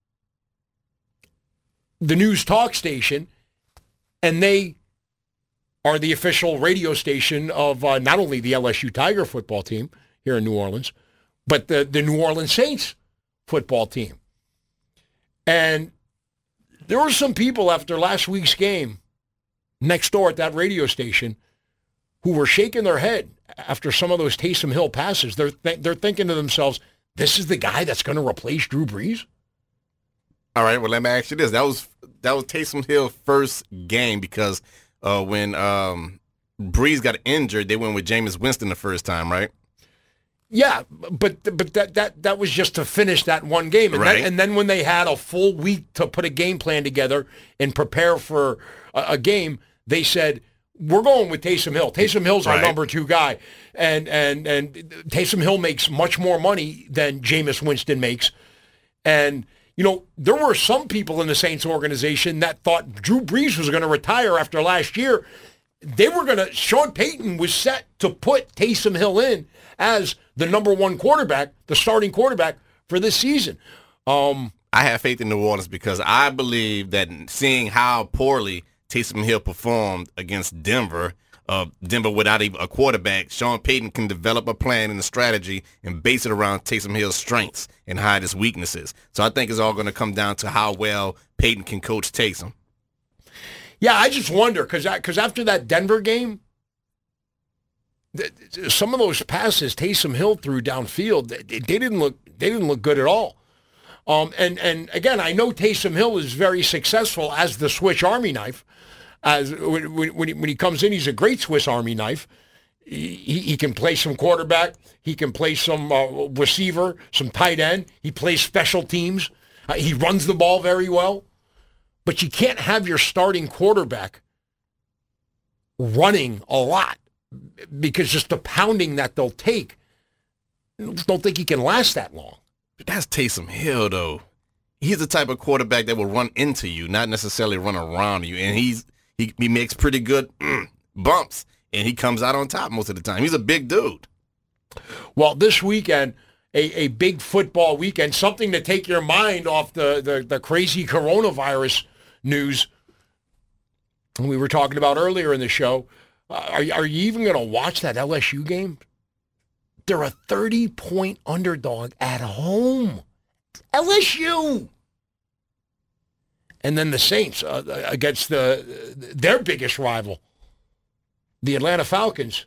the news talk station, and they are the official radio station of uh, not only the L S U Tiger football team here in New Orleans, but the, the New Orleans Saints football team. And there were some people after last week's game next door at that radio station who were shaking their head after some of those Taysom Hill passes. They're th- they're thinking to themselves, this is the guy that's going to replace Drew Brees? All right, well, let me ask you this. That was that was Taysom Hill's first game because uh, when um, Brees got injured, they went with Jameis Winston the first time, right? Yeah, but but that that that was just to finish that one game. And, right. then, and then when they had a full week to put a game plan together and prepare for a, a game, they said, we're going with Taysom Hill. Taysom Hill's our right. number two guy. And, and, and Taysom Hill makes much more money than Jameis Winston makes. And, you know, there were some people in the Saints organization that thought Drew Brees was going to retire after last year. They were going to, Sean Payton was set to put Taysom Hill in as the number one quarterback, the starting quarterback for this season. Um, I have faith in New Orleans because I believe that seeing how poorly Taysom Hill performed against Denver, uh, Denver without a, a quarterback, Sean Payton can develop a plan and a strategy and base it around Taysom Hill's strengths and hide his weaknesses. So I think it's all going to come down to how well Payton can coach Taysom. Yeah, I just wonder, because because after that Denver game, th- some of those passes Taysom Hill threw downfield, they, they didn't look they didn't look good at all. Um, and and again, I know Taysom Hill is very successful as the Swiss Army knife. As when when he, when he comes in, he's a great Swiss Army knife. He, he can play some quarterback. He can play some uh, receiver, some tight end. He plays special teams. Uh, he runs the ball very well. But you can't have your starting quarterback running a lot because just the pounding that they'll take, I don't think he can last that long. But that's Taysom Hill, though. He's the type of quarterback that will run into you, not necessarily run around you. And he's he, he makes pretty good mm, bumps, and he comes out on top most of the time. He's a big dude. Well, this weekend, a, a big football weekend, something to take your mind off the, the, the crazy coronavirus news we were talking about earlier in the show. Uh, are, are you even going to watch that L S U game? They're a thirty-point underdog at home. L S U. And then the Saints uh, against the their biggest rival, the Atlanta Falcons,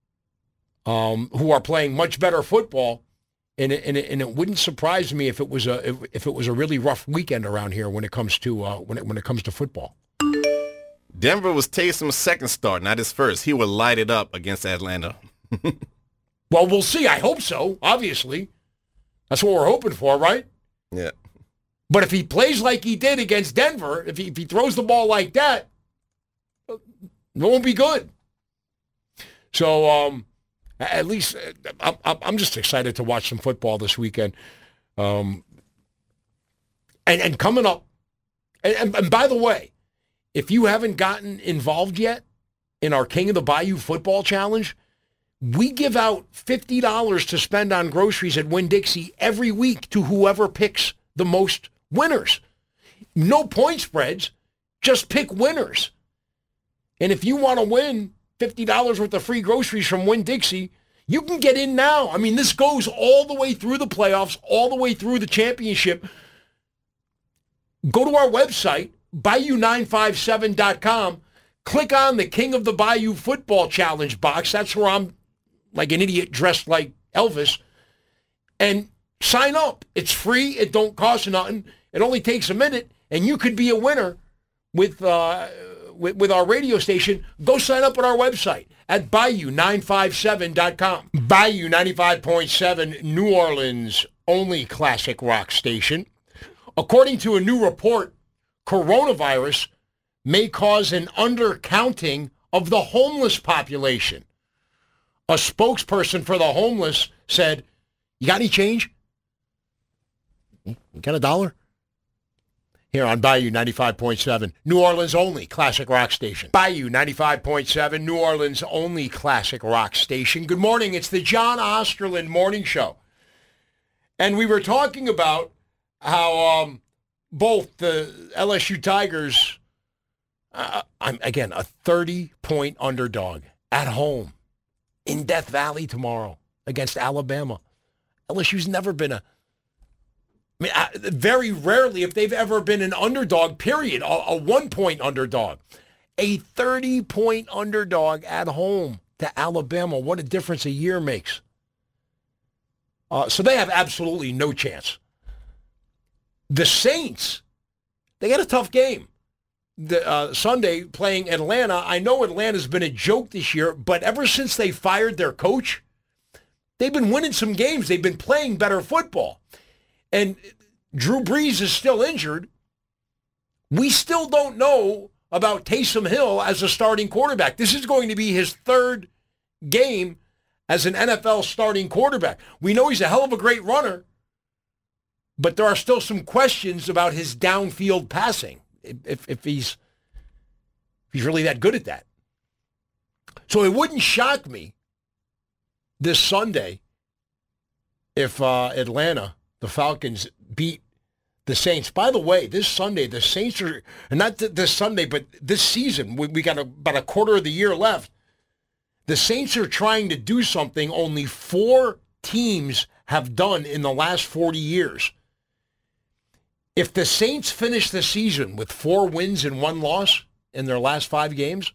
um, who are playing much better football. And it, and, it, and it wouldn't surprise me if it was a if, if it was a really rough weekend around here when it comes to uh, when it when it comes to football. Denver was Taysom's second start, not his first. He will light it up against Atlanta. Well, we'll see. I hope so. Obviously, that's what we're hoping for, right? Yeah. But if he plays like he did against Denver, if he if he throws the ball like that, it won't be good. So. um At least I'm, I'm just excited to watch some football this weekend. Um, and, and coming up, and, and by the way, if you haven't gotten involved yet in our King of the Bayou Football Challenge, we give out fifty dollars to spend on groceries at Winn-Dixie every week to whoever picks the most winners. No point spreads, just pick winners. And if you want to win fifty dollars worth of free groceries from Winn-Dixie, you can get in now. I mean, this goes all the way through the playoffs, all the way through the championship. Go to our website, bayou nine five seven dot com. Click on the King of the Bayou Football Challenge box. That's where I'm like an idiot dressed like Elvis. And sign up. It's free. It don't cost nothing. It only takes a minute, and you could be a winner with... Uh, With, with our radio station. Go sign up at our website at bayou nine five seven dot com. Bayou ninety-five point seven, New Orleans' only classic rock station. According to a new report, coronavirus may cause an undercounting of the homeless population. A spokesperson for the homeless said, "You got any change? You got a dollar?" Here on Bayou ninety-five point seven, New Orleans' only classic rock station. Bayou ninety-five point seven, New Orleans' only classic rock station. Good morning. It's the John Osterland Morning Show. And we were talking about how um, both the L S U Tigers, uh, I'm again, a thirty-point underdog at home in Death Valley tomorrow against Alabama. L S U's never been a I mean, very rarely, if they've ever been an underdog, period, a, a one-point underdog. A thirty-point underdog at home to Alabama. What a difference a year makes. Uh, so they have absolutely no chance. The Saints, they got a tough game. The, uh, Sunday playing Atlanta. I know Atlanta's been a joke this year, but ever since they fired their coach, they've been winning some games. They've been playing better football. And Drew Brees is still injured. We still don't know about Taysom Hill as a starting quarterback. This is going to be his third game as an N F L starting quarterback. We know he's a hell of a great runner, but there are still some questions about his downfield passing, if, if he's if he's really that good at that. So it wouldn't shock me this Sunday if uh, Atlanta, the Falcons, beat the Saints. By the way, this Sunday, the Saints are, and not th- this Sunday, but this season, we, we got a, about a quarter of the year left. The Saints are trying to do something only four teams have done in the last forty years. If the Saints finish the season with four wins and one loss in their last five games,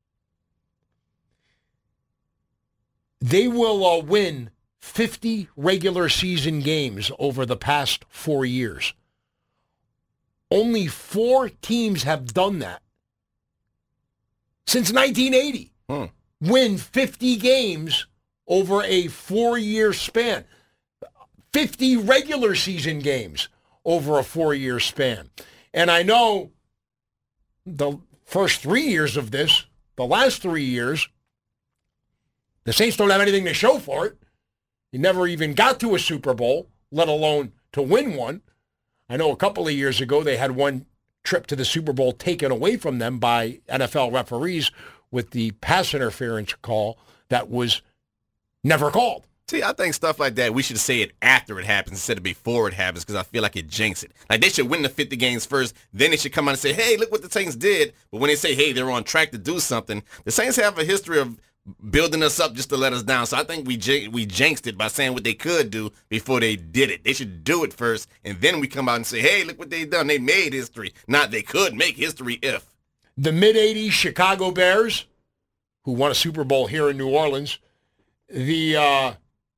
they will uh, win fifty regular season games over the past four years. Only four teams have done that since nineteen eighty. Hmm. Win fifty games over a four-year span. fifty regular season games over a four-year span. And I know the first three years of this, the last three years, the Saints don't have anything to show for it. He never even got to a Super Bowl, let alone to win one. I know a couple of years ago they had one trip to the Super Bowl taken away from them by N F L referees with the pass interference call that was never called. See, I think stuff like that, we should say it after it happens instead of before it happens, because I feel like it jinxes it. Like, they should win the fifty games first, then they should come out and say, hey, look what the Saints did. But when they say, hey, they're on track to do something, the Saints have a history of building us up just to let us down. So I think we we jinxed it by saying what they could do before they did it. They should do it first, and then we come out and say, hey, look what they done. They made history. Not they could make history if. The mid-eighties Chicago Bears, who won a Super Bowl here in New Orleans, the uh,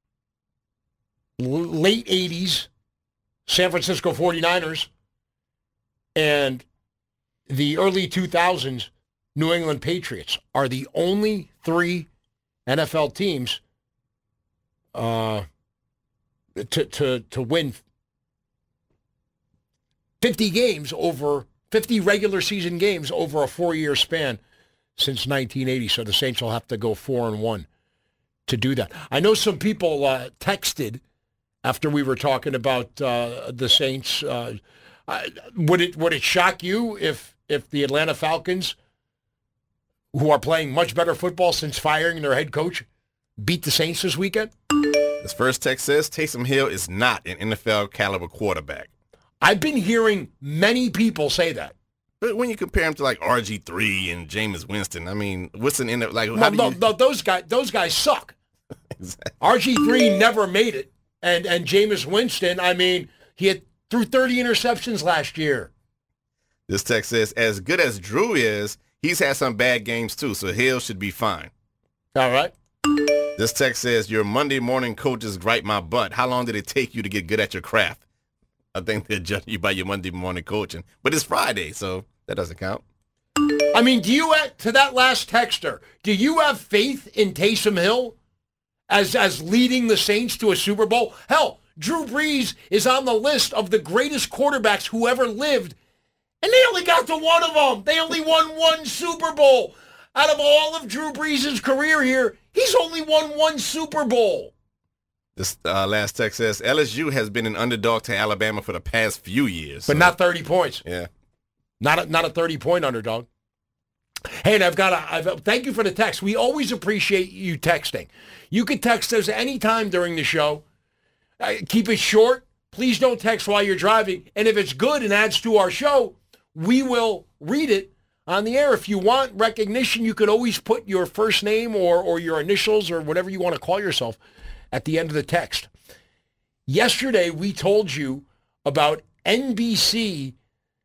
late eighties San Francisco forty-niners, and the early two thousands New England Patriots are the only three N F L teams uh, to to to win fifty games over fifty regular season games over a four-year span since nineteen eighty. So the Saints will have to go four and one to do that. I know some people uh, texted after we were talking about uh, the Saints. Uh, uh, would it would it shock you if if the Atlanta Falcons, who are playing much better football since firing their head coach, beat the Saints this weekend? This first text says Taysom Hill is not an N F L caliber quarterback. I've been hearing many people say that. But when you compare him to like R G three and Jameis Winston, I mean, what's an N F L like? No, How do no, you... no, those guys, those guys suck. Exactly. R G three never made it, and and Jameis Winston, I mean, he had threw thirty interceptions last year. This text says, as good as Drew is, he's had some bad games too, so Hill should be fine. All right. This text says, your Monday morning coaches gripe my butt. How long did it take you to get good at your craft? I think they're judging you by your Monday morning coaching. But it's Friday, so that doesn't count. I mean, do you, to that last texter, do you have faith in Taysom Hill as as leading the Saints to a Super Bowl? Hell, Drew Brees is on the list of the greatest quarterbacks who ever lived, and they only got to one of them. They only won one Super Bowl. Out of all of Drew Brees' career here, he's only won one Super Bowl. This uh, last text says, L S U has been an underdog to Alabama for the past few years. But so. not thirty points. Yeah. Not a, not a thirty-point underdog. Hey, and I've got a, I've, thank you for the text. We always appreciate you texting. You can text us anytime during the show. Uh, keep it short. Please don't text while you're driving. And if it's good and adds to our show, we will read it on the air. If you want recognition, you could always put your first name or, or your initials or whatever you want to call yourself at the end of the text. Yesterday, we told you about N B C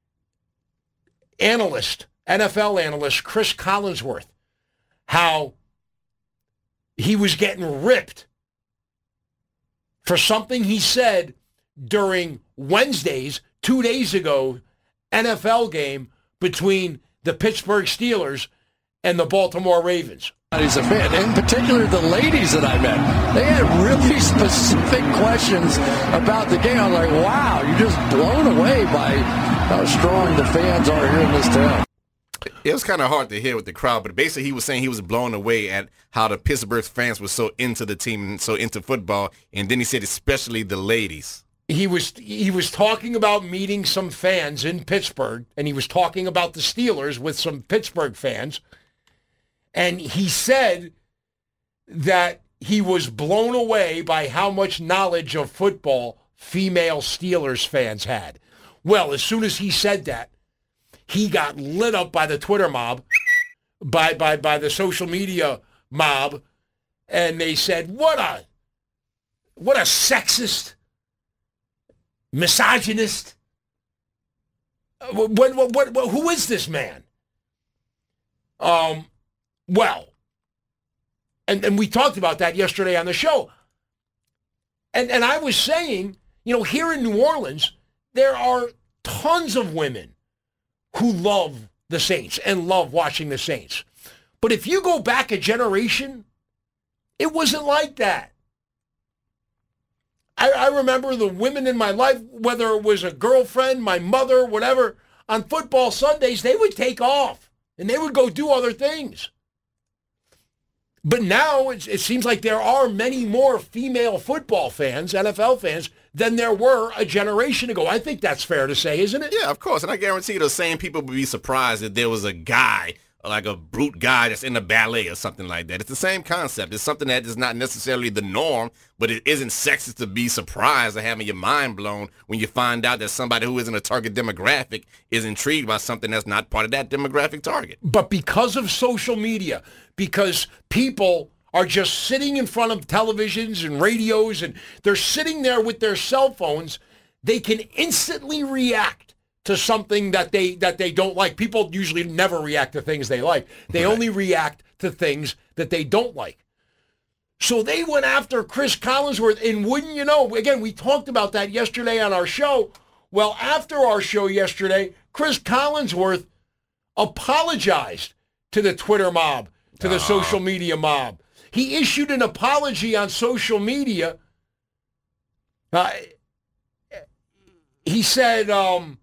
analyst, N F L analyst Chris Collinsworth, how he was getting ripped for something he said during Wednesday's, two days ago, N F L game between the Pittsburgh Steelers and the Baltimore Ravens. He's a fan. In particular, the ladies that I met, they had really specific questions about the game. I was like, wow, you're just blown away by how strong the fans are here in this town. It was kind of hard to hear with the crowd, but basically he was saying he was blown away at how the Pittsburgh fans were so into the team and so into football. And then he said especially the ladies. He was he was talking about meeting some fans in Pittsburgh, and he was talking about the Steelers with some Pittsburgh fans. And he said that he was blown away by how much knowledge of football female Steelers fans had. Well, as soon as he said that, he got lit up by the Twitter mob, by by by the social media mob, and they said, what a, what a sexist, misogynist. What, what, what, what, who is this man? Um, well, and, and we talked about that yesterday on the show. And, and I was saying, you know, here in New Orleans, there are tons of women who love the Saints and love watching the Saints. But if you go back a generation, it wasn't like that. I, I remember the women in my life, whether it was a girlfriend, my mother, whatever, on football Sundays, they would take off and they would go do other things. But now it, it seems like there are many more female football fans, N F L fans, than there were a generation ago. I think that's fair to say, isn't it? Yeah, of course. And I guarantee those same people would be surprised if there was a guy, like a brute guy that's in the ballet or something like that. It's the same concept. It's something that is not necessarily the norm, but it isn't sexist to be surprised or having your mind blown when you find out that somebody who isn't a target demographic is intrigued by something that's not part of that demographic target. But because of social media, because people are just sitting in front of televisions and radios and they're sitting there with their cell phones, they can instantly react to something that they that they don't like. People usually never react to things they like. They right. only react to things that they don't like. So they went after Chris Collinsworth, and wouldn't you know, again, we talked about that yesterday on our show. Well, after our show yesterday, Chris Collinsworth apologized to the Twitter mob, to the uh. social media mob. He issued an apology on social media. Uh, he said, um,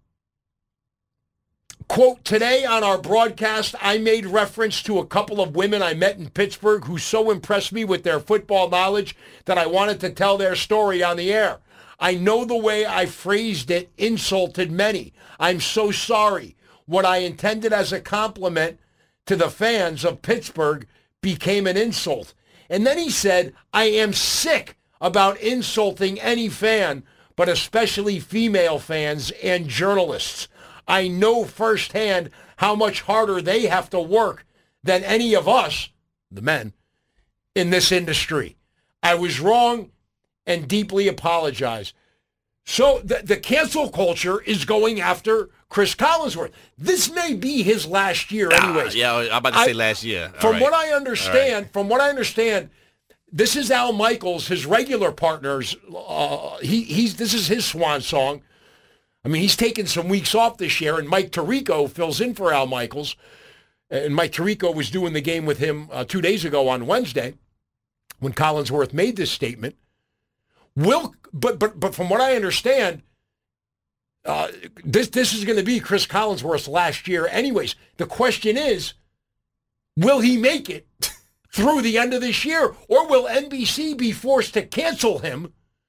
quote, today on our broadcast, I made reference to a couple of women I met in Pittsburgh who so impressed me with their football knowledge that I wanted to tell their story on the air. I know the way I phrased it insulted many. I'm so sorry. What I intended as a compliment to the fans of Pittsburgh became an insult. And then he said, I am sick about insulting any fan, but especially female fans and journalists. I know firsthand how much harder they have to work than any of us, the men, in this industry. I was wrong and deeply apologize. So the, the cancel culture is going after Chris Collinsworth. This may be his last year anyways. Ah, yeah, I'm about to say I, last year. All from right. what I understand, right. from what I understand, this is Al Michaels, his regular partners. Uh, he he's this is his swan song. I mean, he's taken some weeks off this year, and Mike Tirico fills in for Al Michaels. And Mike Tirico was doing the game with him uh, two days ago on Wednesday when Collinsworth made this statement. Will, but but but from what I understand, uh, this this is going to be Chris Collinsworth's last year anyways. The question is, will he make it through the end of this year, or will N B C be forced to cancel him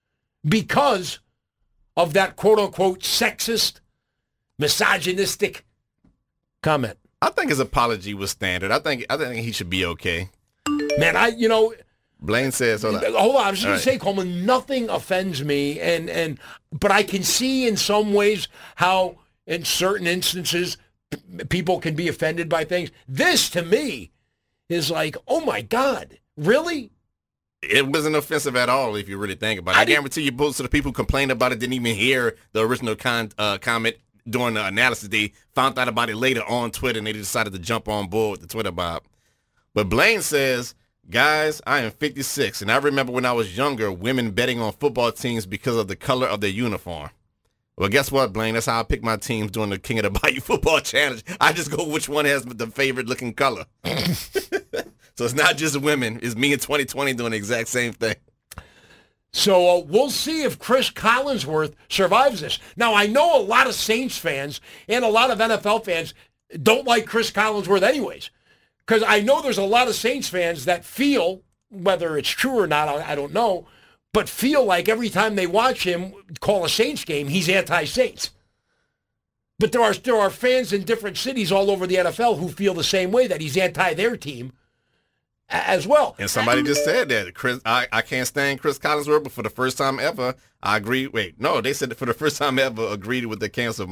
because of that quote-unquote sexist, misogynistic comment? I think his apology was standard. I think I think he should be okay. Man, I you know. Blaine says, hold on. Hold on, I was just All going right. to say, Coleman, nothing offends me, and, and but I can see in some ways how in certain instances p- people can be offended by things. This, to me, is like, oh my God, really? It wasn't offensive at all if you really think about it. I, I guarantee you most of the people who complained about it didn't even hear the original con- uh, comment during the analysis. They found out about it later on Twitter, and they decided to jump on board with the Twitter Bob. But Blaine says, guys, I am fifty-six, and I remember when I was younger, women betting on football teams because of the color of their uniform. Well, guess what, Blaine? That's how I pick my teams during the King of the Bayou Football Challenge. I just go which one has the favorite-looking color. So it's not just women. It's me in twenty twenty doing the exact same thing. So uh, we'll see if Chris Collinsworth survives this. Now, I know a lot of Saints fans and a lot of N F L fans don't like Chris Collinsworth anyways. Because I know there's a lot of Saints fans that feel, whether it's true or not, I don't know, but feel like every time they watch him call a Saints game, he's anti-Saints. But there are there are fans in different cities all over the N F L who feel the same way, that he's anti their team as well. And somebody just said that. Chris, I, I can't stand Chris Collinsworth, but for the first time ever, I agree. Wait, no, they said that for the first time ever agreed with the cancel mob.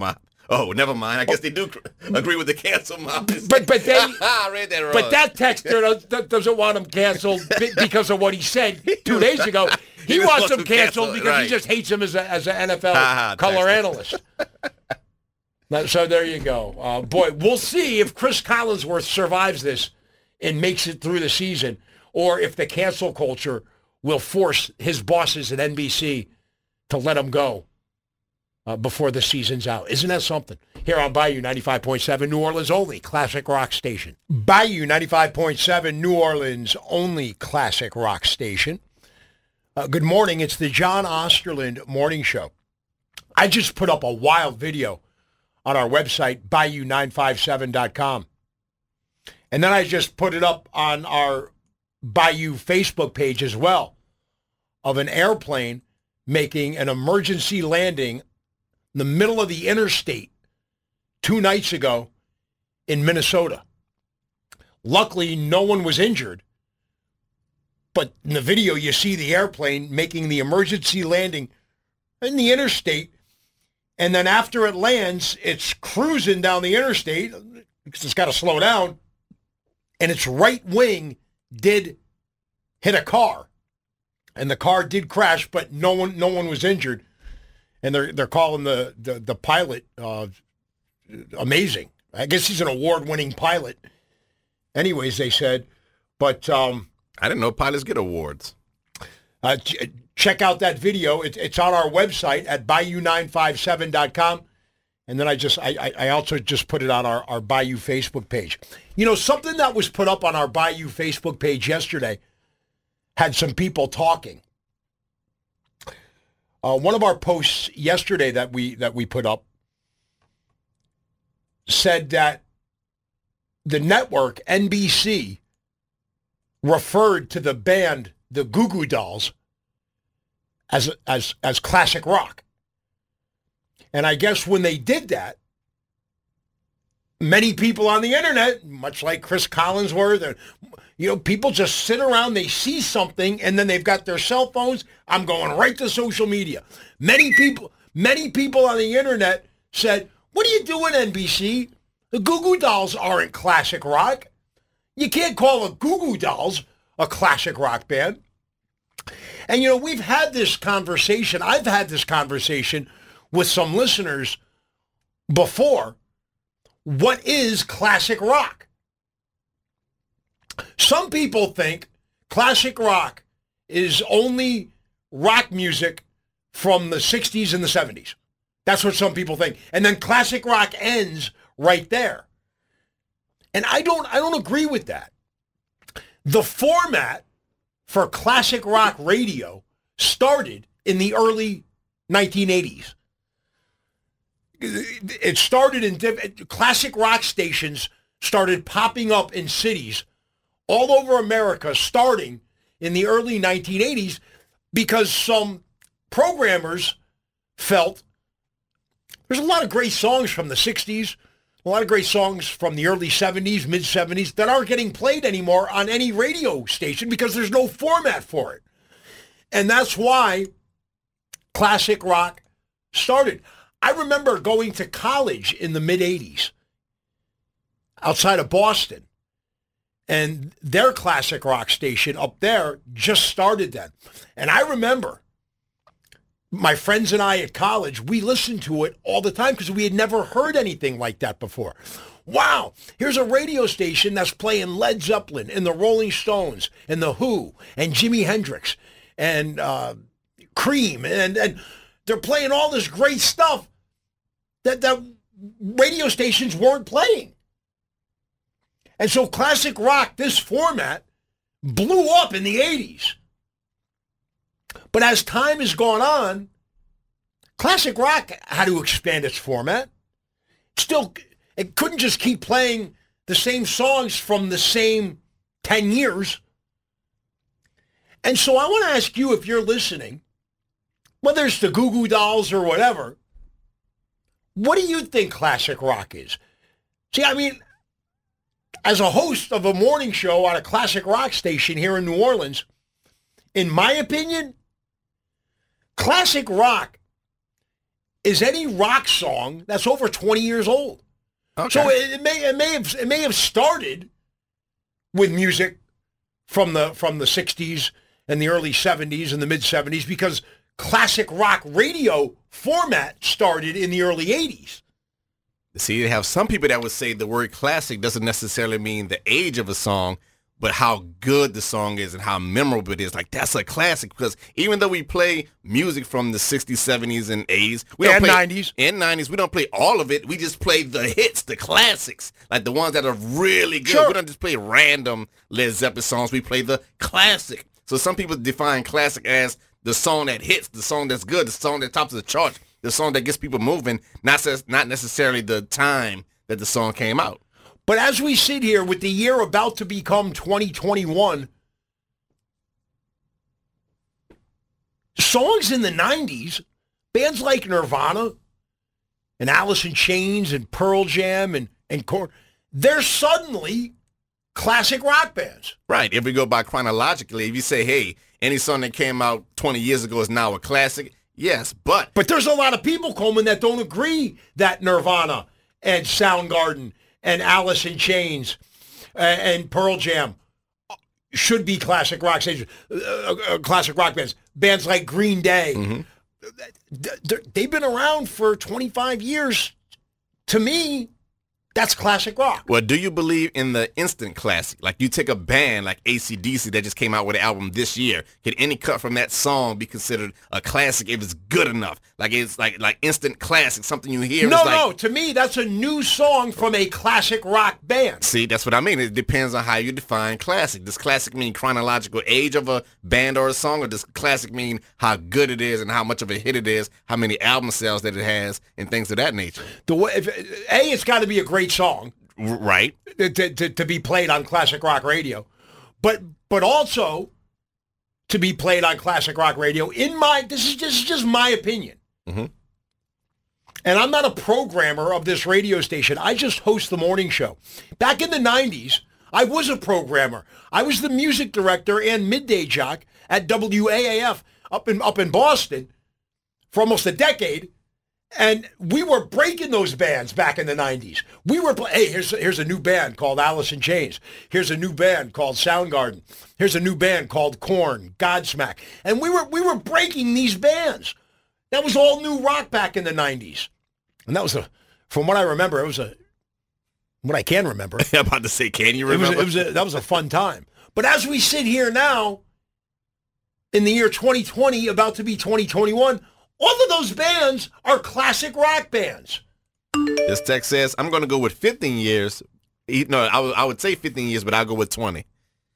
Oh, never mind. I guess they do agree with the cancel mob. But but they, I read that wrong. But that texter doesn't want him canceled because of what he said two days ago. He, he wants him canceled cancel, because right. he just hates him as a, as an N F L ah, color texter. analyst. So there you go. Uh, boy, we'll see if Chris Collinsworth survives this and makes it through the season, or if the cancel culture will force his bosses at N B C to let him go uh, before the season's out. Isn't that something? Here on Bayou ninety-five point seven, New Orleans' only classic rock station. Bayou ninety-five point seven, New Orleans' only classic rock station. Uh, good morning. It's the John Osterland Morning Show. I just put up a wild video on our website, bayou nine five seven dot com. And then I just put it up on our Bayou Facebook page as well, of an airplane making an emergency landing in the middle of the interstate two nights ago in Minnesota. Luckily, no one was injured. But in the video, you see the airplane making the emergency landing in the interstate. And then after it lands, it's cruising down the interstate because it's got to slow down. And its right wing did hit a car. And the car did crash, but no one no one was injured. And they're they're calling the, the, the pilot uh, amazing. I guess he's an award-winning pilot. Anyways, they said. But um, I didn't know pilots get awards. Uh, ch- check out that video. It, it's on our website at bayou nine five seven dot com. And then I just I, I also just put it on our, our Bayou Facebook page. You know, something that was put up on our Bayou Facebook page yesterday had some people talking. Uh, one of our posts yesterday that we that we put up said that the network, N B C, referred to the band, the Goo Goo Dolls, as as as classic rock. And I guess when they did that, many people on the internet, much like Chris Collinsworth, and, you know, people just sit around, they see something, and then they've got their cell phones. I'm going right to social media. Many people, many people on the internet said, "What are you doing, N B C? The Goo Goo Dolls aren't classic rock. You can't call the Goo Goo Dolls a classic rock band." And, you know, we've had this conversation. I've had this conversation with some listeners before. What is classic rock? Some people think classic rock is only rock music from the sixties and the seventies. That's what some people think. And then classic rock ends right there. And I don't I don't agree with that. The format for classic rock radio started in the early nineteen eighties. It started in classic rock stations started popping up in cities all over America starting in the early nineteen eighties because some programmers felt there's a lot of great songs from the sixties, a lot of great songs from the early seventies, mid-seventies that aren't getting played anymore on any radio station because there's no format for it. And that's why classic rock started. I remember going to college in the mid-eighties outside of Boston, and their classic rock station up there just started then. And I remember my friends and I at college, we listened to it all the time because we had never heard anything like that before. Wow, here's a radio station that's playing Led Zeppelin and the Rolling Stones and the Who and Jimi Hendrix and uh, Cream, and, and they're playing all this great stuff that, that radio stations weren't playing. And so classic rock, this format, blew up in the eighties. But as time has gone on, classic rock had to expand its format. Still, it couldn't just keep playing the same songs from the same ten years. And so I want to ask you, if you're listening, whether it's the Goo Goo Dolls or whatever, what do you think classic rock is? See, I mean, as a host of a morning show on a classic rock station here in New Orleans, in my opinion, classic rock is any rock song that's over twenty years old. Okay. So it, it may it may have it may have started with music from the from the sixties and the early seventies and the mid seventies because classic rock radio format started in the early eighties. See, you have some people that would say the word classic doesn't necessarily mean the age of a song, but how good the song is and how memorable it is. Like, that's a classic because even though we play music from the sixties, seventies, and eighties, we don't and play, nineties. And nineties, we don't play all of it. We just play the hits, the classics, like the ones that are really good. Sure. We don't just play random Led Zeppelin songs. We play the classic. So some people define classic as the song that hits, the song that's good, the song that tops the chart, the song that gets people moving, not, not necessarily the time that the song came out. But as we sit here with the year about to become twenty twenty-one, songs in the nineties, bands like Nirvana and Alice in Chains and Pearl Jam and, and Korn, they're suddenly classic rock bands. Right. If we go by chronologically, if you say, hey, any song that came out twenty years ago is now a classic, yes, but... But there's a lot of people, Coleman, that don't agree that Nirvana and Soundgarden and Alice in Chains uh, and Pearl Jam should be classic rock stations, uh, uh, classic rock bands. Bands like Green Day, mm-hmm. they've been around for twenty-five years. To me, that's classic rock. Well, do you believe in the instant classic? Like you take a band like A C D C that just came out with an album this year. Could any cut from that song be considered a classic if it's good enough? Like it's like like instant classic, something you hear. No, is like, no. To me, that's a new song from a classic rock band. See, that's what I mean. It depends on how you define classic. Does classic mean chronological age of a band or a song, or does classic mean how good it is and how much of a hit it is, how many album sales that it has, and things of that nature? The way, if, A, it's got to be a great song. Right. To, to, to be played on classic rock radio. But but also to be played on classic rock radio, in my, this is just, this is just my opinion. Mm-hmm. And I'm not a programmer of this radio station. I just host the morning show. Back in the nineties, I was a programmer. I was the music director and midday jock at W A A F up in up in Boston for almost a decade. And we were breaking those bands back in the nineties. We were playing, hey, here's, here's a new band called Alice in Chains. Here's a new band called Soundgarden. Here's a new band called Korn, Godsmack. And we were we were breaking these bands. That was all new rock back in the nineties. And that was a, from what I remember, it was a, what I can remember. I'm about to say, can you remember? It was, it was a, that was a fun time. But as we sit here now, in the year twenty twenty, about to be twenty twenty-one, all of those bands are classic rock bands. This text says, I'm going to go with fifteen years. No, I, w- I would say fifteen years, but I'll go with twenty.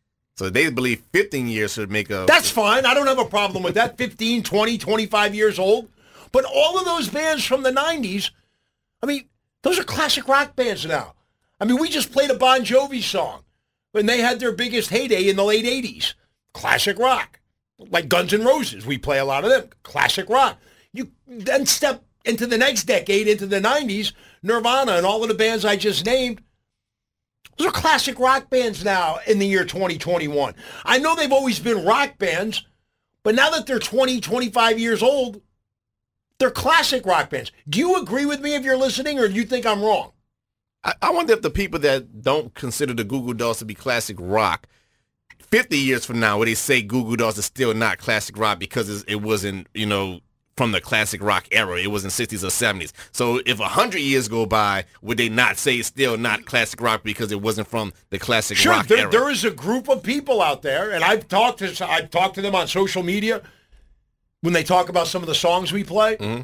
So they believe fifteen years should make a... That's fine. I don't have a problem with that. fifteen, twenty, twenty-five years old. But all of those bands from the nineties, I mean, those are classic rock bands now. I mean, we just played a Bon Jovi song when they had their biggest heyday in the late eighties. Classic rock. Like Guns N' Roses, we play a lot of them. Classic rock. You then step into the next decade, into the nineties, Nirvana and all of the bands I just named. Those are classic rock bands now in the year twenty twenty-one. I know they've always been rock bands, but now that they're twenty, twenty-five years old, they're classic rock bands. Do you agree with me if you're listening, or do you think I'm wrong? I, I wonder if the people that don't consider the Goo Goo Dolls to be classic rock, fifty years from now, would they say Goo Goo Dolls is still not classic rock because it wasn't, you know, from the classic rock era. It was in sixties or seventies. So if one hundred years go by, would they not say it's still not classic rock because it wasn't from the classic sure, rock there, era? There is a group of people out there, and I've talked to I've talked to them on social media when they talk about some of the songs we play. Mm-hmm.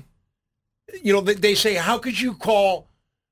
You know, they, they say, how could you call,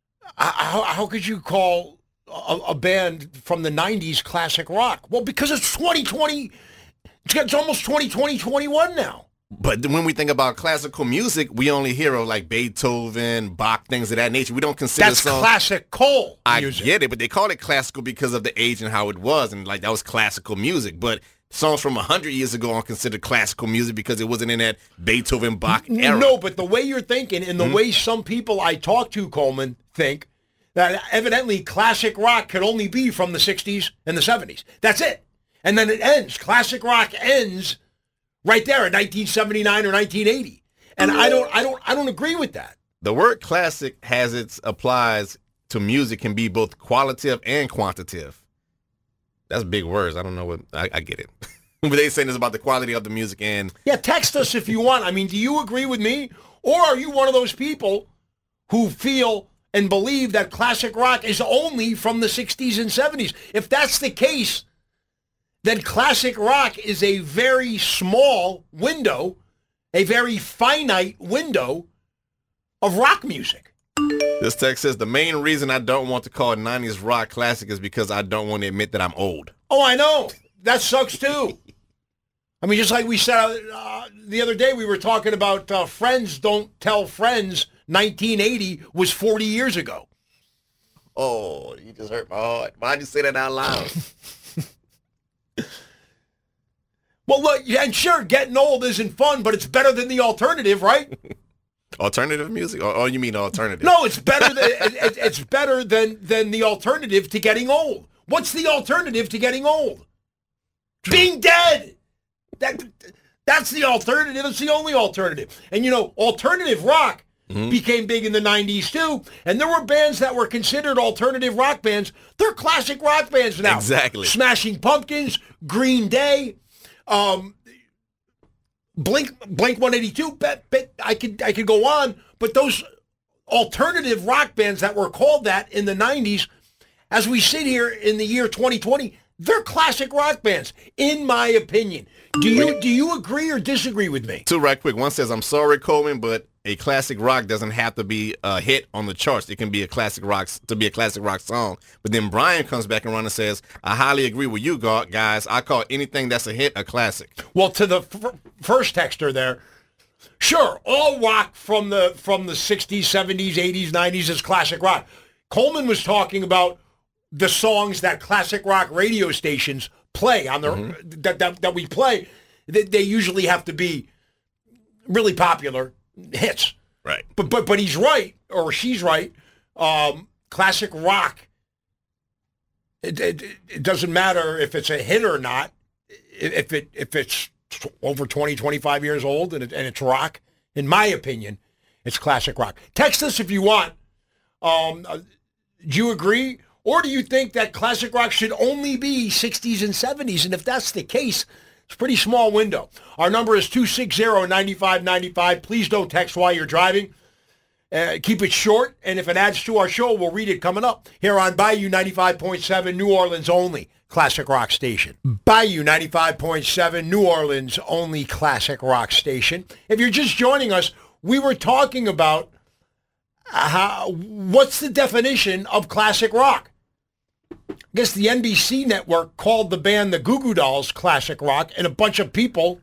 how, how could you call a, a band from the nineties classic rock? Well, because it's twenty twenty, it's almost twenty twenty, twenty-one now. But when we think about classical music, we only hear of like Beethoven, Bach, things of that nature. We don't consider that's songs, classical music. I get it, but they call it classical because of the age and how it was, and like that was classical music. But songs from one hundred years ago aren't considered classical music because it wasn't in that Beethoven, Bach era. No, but the way you're thinking and the mm-hmm. way some people I talk to, Coleman, think that evidently classic rock could only be from the sixties and the seventies. That's it. And then it ends. Classic rock ends right there in nineteen seventy-nine or nineteen eighty. And I don't, I don't, I don't agree with that. The word classic has its applies to music can be both qualitative and quantitative. That's big words. I don't know what I, I get it. But they saying it's about the quality of the music and yeah, text us if you want. I mean, do you agree with me, or are you one of those people who feel and believe that classic rock is only from the sixties and seventies? If that's the case, then classic rock is a very small window, a very finite window of rock music. This text says, the main reason I don't want to call nineties rock classic is because I don't want to admit that I'm old. Oh, I know. That sucks, too. I mean, just like we said uh, the other day, we were talking about uh, Friends Don't Tell Friends nineteen eighty was forty years ago. Oh, you just hurt my heart. Why'd you say that out loud? Well, look, and sure, getting old isn't fun, but it's better than the alternative, right? Alternative music? Or, or you mean alternative? No, it's better than it, it's better than than the alternative to getting old. What's the alternative to getting old? True. Being dead. That that's the alternative. It's the only alternative. And you know, alternative rock mm-hmm. became big in the nineties too. And there were bands that were considered alternative rock bands. They're classic rock bands now. Exactly. Smashing Pumpkins, Green Day, um, Blink Blink one eighty-two. Bet, bet I could I could go on, but those alternative rock bands that were called that in the nineties, as we sit here in the year twenty twenty, they're classic rock bands, in my opinion. Do you do you agree or disagree with me? Two right quick. One says, I'm sorry, Coleman, but a classic rock doesn't have to be a hit on the charts. It can be a classic rock to be a classic rock song. But then Brian comes back around and says, I highly agree with you guys. I call anything that's a hit a classic. Well, to the f- first texter there, sure, all rock from the from the sixties, seventies, eighties, nineties is classic rock. Coleman was talking about the songs that classic rock radio stations play on their mm-hmm. that, that that we play. They, they usually have to be really popular hits. Right. But but but he's right, or she's right. Um, classic rock. It, it it doesn't matter if it's a hit or not. If it if it's over twenty, twenty-five years old and it, and it's rock, in my opinion, it's classic rock. Text us if you want. Um, uh, do you agree? Or do you think that classic rock should only be sixties and seventies? And if that's the case, it's a pretty small window. Our number is two six zero, nine five nine five. Please don't text while you're driving. Uh, keep it short, and if it adds to our show, we'll read it coming up here on Bayou ninety-five point seven, New Orleans only classic rock station. Bayou ninety-five point seven, New Orleans only classic rock station. If you're just joining us, we were talking about how, what's the definition of classic rock? I guess the N B C network called the band the Goo Goo Dolls classic rock, and a bunch of people,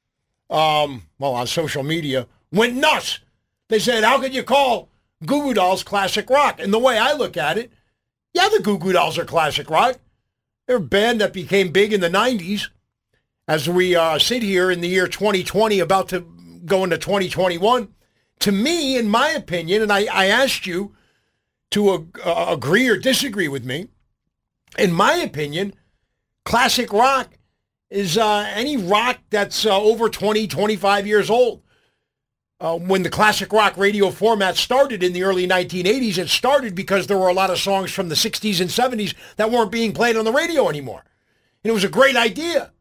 um, well, on social media, went nuts. They said, how could you call Goo Goo Dolls classic rock? And the way I look at it, yeah, the Goo Goo Dolls are classic rock. They're a band that became big in the nineties. As we uh, sit here in the year twenty twenty, about to go into twenty twenty-one, to me, in my opinion, and I, I asked you to uh, agree or disagree with me, in my opinion, classic rock is uh, any rock that's uh, over twenty, twenty-five years old. Uh, when the classic rock radio format started in the early nineteen eighties, it started because there were a lot of songs from the sixties and seventies that weren't being played on the radio anymore. And it was a great idea.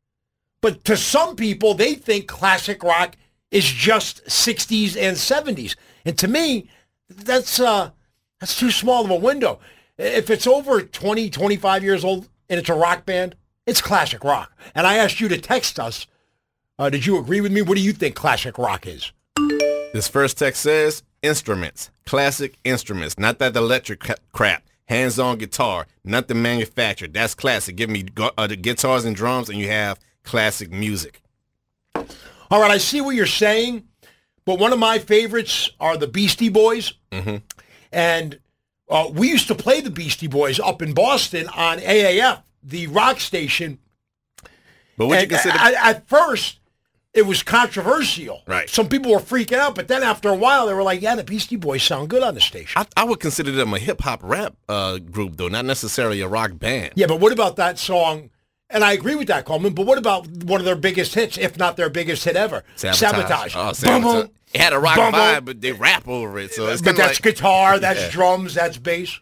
But to some people, they think classic rock is just sixties and seventies. And to me, that's uh, that's too small of a window. If it's over twenty, twenty-five years old and it's a rock band, it's classic rock. And I asked you to text us. Uh, did you agree with me? What do you think classic rock is? This first text says, instruments, classic instruments, not that electric crap, hands-on guitar, not the manufactured. That's classic. Give me gu- uh, the guitars and drums and you have classic music. All right, I see what you're saying, but one of my favorites are the Beastie Boys. Mm-hmm. And uh, we used to play the Beastie Boys up in Boston on A A F, the rock station. But what and you consider... At, at first, it was controversial. Right. Some people were freaking out, but then after a while, they were like, yeah, the Beastie Boys sound good on the station. I, I would consider them a hip-hop rap uh, group, though, not necessarily a rock band. Yeah, but what about that song? And I agree with that, Coleman, but what about one of their biggest hits, if not their biggest hit ever? Sabotage. Sabotage. Oh, Sabotage. Boom, boom. It had a rock Bumble. vibe, but they rap over it. So it's but that's like, guitar, that's yeah. drums, that's bass.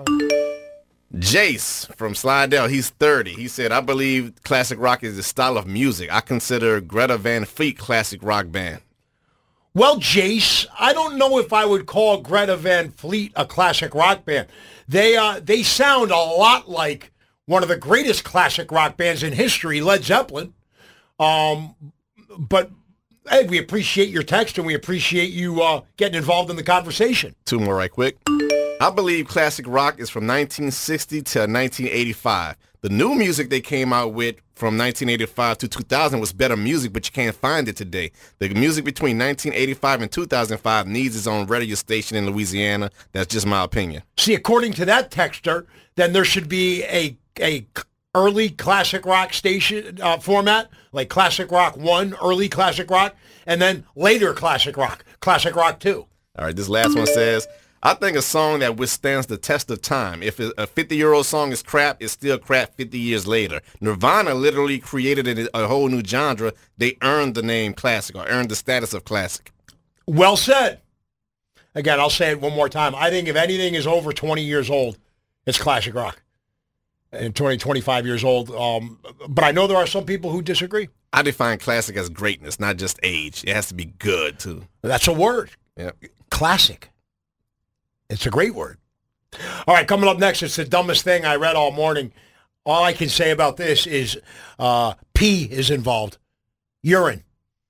Jace from Slidell, he's thirty. He said, I believe classic rock is the style of music. I consider Greta Van Fleet classic rock band. Well, Jace, I don't know if I would call Greta Van Fleet a classic rock band. They uh, they sound a lot like one of the greatest classic rock bands in history, Led Zeppelin. Um, but hey, we appreciate your text and we appreciate you uh, getting involved in the conversation. Two more right quick. I believe classic rock is from nineteen sixty to nineteen eighty-five. The new music they came out with from nineteen eighty-five to two thousand was better music, but you can't find it today. The music between nineteen eighty-five and two thousand five needs its own radio station in Louisiana. That's just my opinion. See, according to that texter, then there should be a a early classic rock station uh, format, like classic rock one, early classic rock, and then later classic rock, classic rock two. All right, this last one says, I think a song that withstands the test of time. If a fifty-year-old song is crap, it's still crap fifty years later. Nirvana literally created a whole new genre. They earned the name classic, or earned the status of classic. Well said. Again, I'll say it one more time. I think if anything is over twenty years old, it's classic rock. And twenty, twenty-five years old. Um, but I know there are some people who disagree. I define classic as greatness, not just age. It has to be good, too. That's a word. Yeah. Classic. It's a great word. All right, coming up next, it's the dumbest thing I read all morning. All I can say about this is uh, pee is involved. Urine.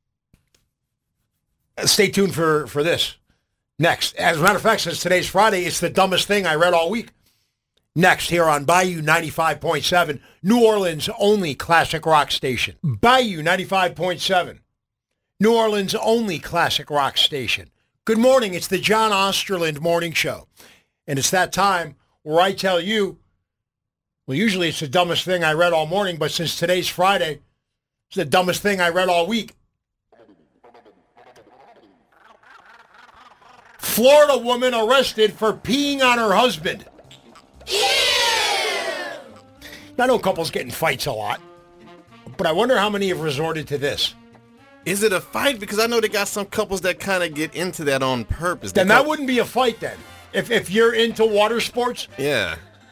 Stay tuned for, for this. Next. As a matter of fact, since today's Friday, it's the dumbest thing I read all week. Next, here on Bayou ninety-five point seven, New Orleans' only classic rock station. Bayou ninety-five point seven, New Orleans' only classic rock station. Good morning. It's the John Osterland Morning Show. And it's that time where I tell you, well, usually it's the dumbest thing I read all morning, but since today's Friday, it's the dumbest thing I read all week. Florida woman arrested for peeing on her husband. I know couples get in fights a lot, but I wonder how many have resorted to this. Is it a fight? Because I know they got some couples that kind of get into that on purpose. Then they that call- wouldn't be a fight then. If if you're into water sports. Yeah.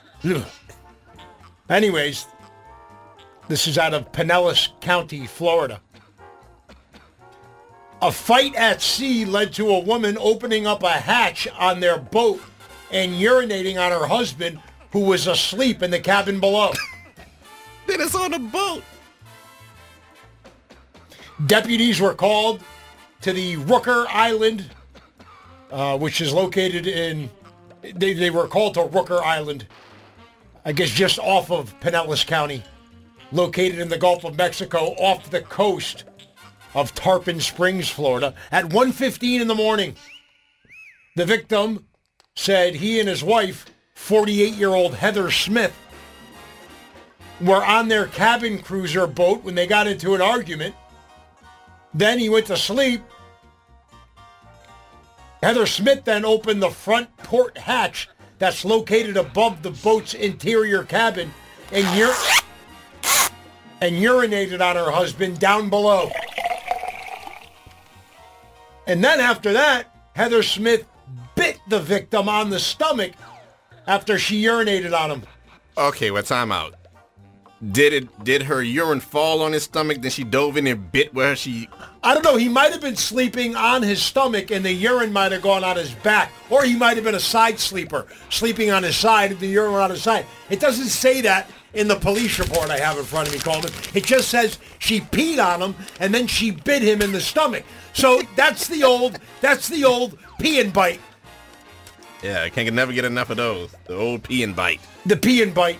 Anyways, this is out of Pinellas County, Florida. A fight at sea led to a woman opening up a hatch on their boat and urinating on her husband, who was asleep in the cabin below. Then it's on the boat. Deputies were called to the Rooker Island, uh, which is located in, they, they were called to Rooker Island, I guess just off of Pinellas County, located in the Gulf of Mexico, off the coast of Tarpon Springs, Florida, at one fifteen in the morning. The victim said he and his wife, forty-eight-year-old Heather Smith, were on their cabin cruiser boat when they got into an argument. Then he went to sleep. Heather Smith then opened the front port hatch that's located above the boat's interior cabin and, ur- and urinated on her husband down below. And then after that, Heather Smith bit the victim on the stomach after she urinated on him. Okay, well, time out. Did it? Did her urine fall on his stomach? Then she dove in and bit where she... I don't know. He might have been sleeping on his stomach and the urine might have gone on his back. Or he might have been a side sleeper, sleeping on his side and the urine went on his side. It doesn't say that in the police report I have in front of me, Coleman. It just says she peed on him and then she bit him in the stomach. So that's the old, that's the old pee and bite. Yeah, I can't never get enough of those. The old pee and bite. The pee and bite.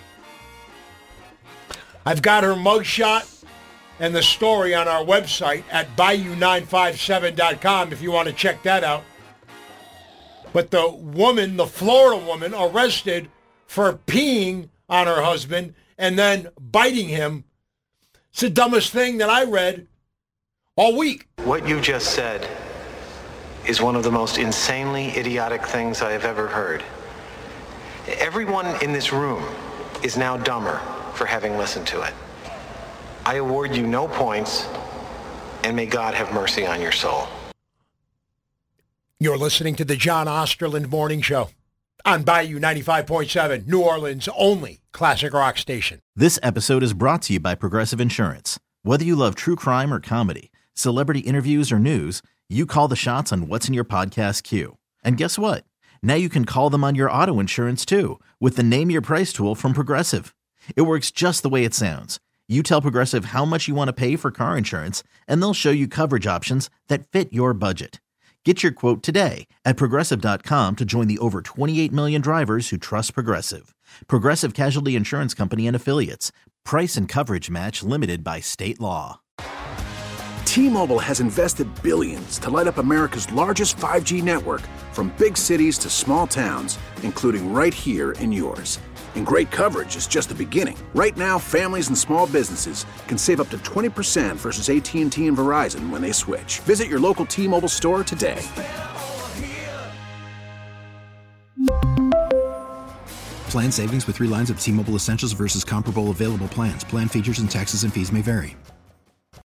I've got her mugshot and the story on our website at bayou nine five seven dot com if you want to check that out. But the woman, the Florida woman, arrested for peeing on her husband and then biting him. It's the dumbest thing that I read all week. What you just said is one of the most insanely idiotic things I have ever heard. Everyone in this room is now dumber for having listened to it. I award you no points, and may God have mercy on your soul. You're listening to the John Osterland Morning Show on Bayou ninety-five point seven, New Orleans' only classic rock station. This episode is brought to you by Progressive Insurance. Whether you love true crime or comedy, celebrity interviews or news, you call the shots on what's in your podcast queue. And guess what? Now you can call them on your auto insurance too with the Name Your Price tool from Progressive. It works just the way it sounds. You tell Progressive how much you want to pay for car insurance, and they'll show you coverage options that fit your budget. Get your quote today at Progressive dot com to join the over twenty-eight million drivers who trust Progressive. Progressive Casualty Insurance Company and Affiliates. Price and coverage match limited by state law. T-Mobile has invested billions to light up America's largest five G network, from big cities to small towns, including right here in yours. And great coverage is just the beginning. Right now, families and small businesses can save up to twenty percent versus A T and T and Verizon when they switch. Visit your local T-Mobile store today. Plan savings with three lines of T-Mobile Essentials versus comparable available plans. Plan features and taxes and fees may vary.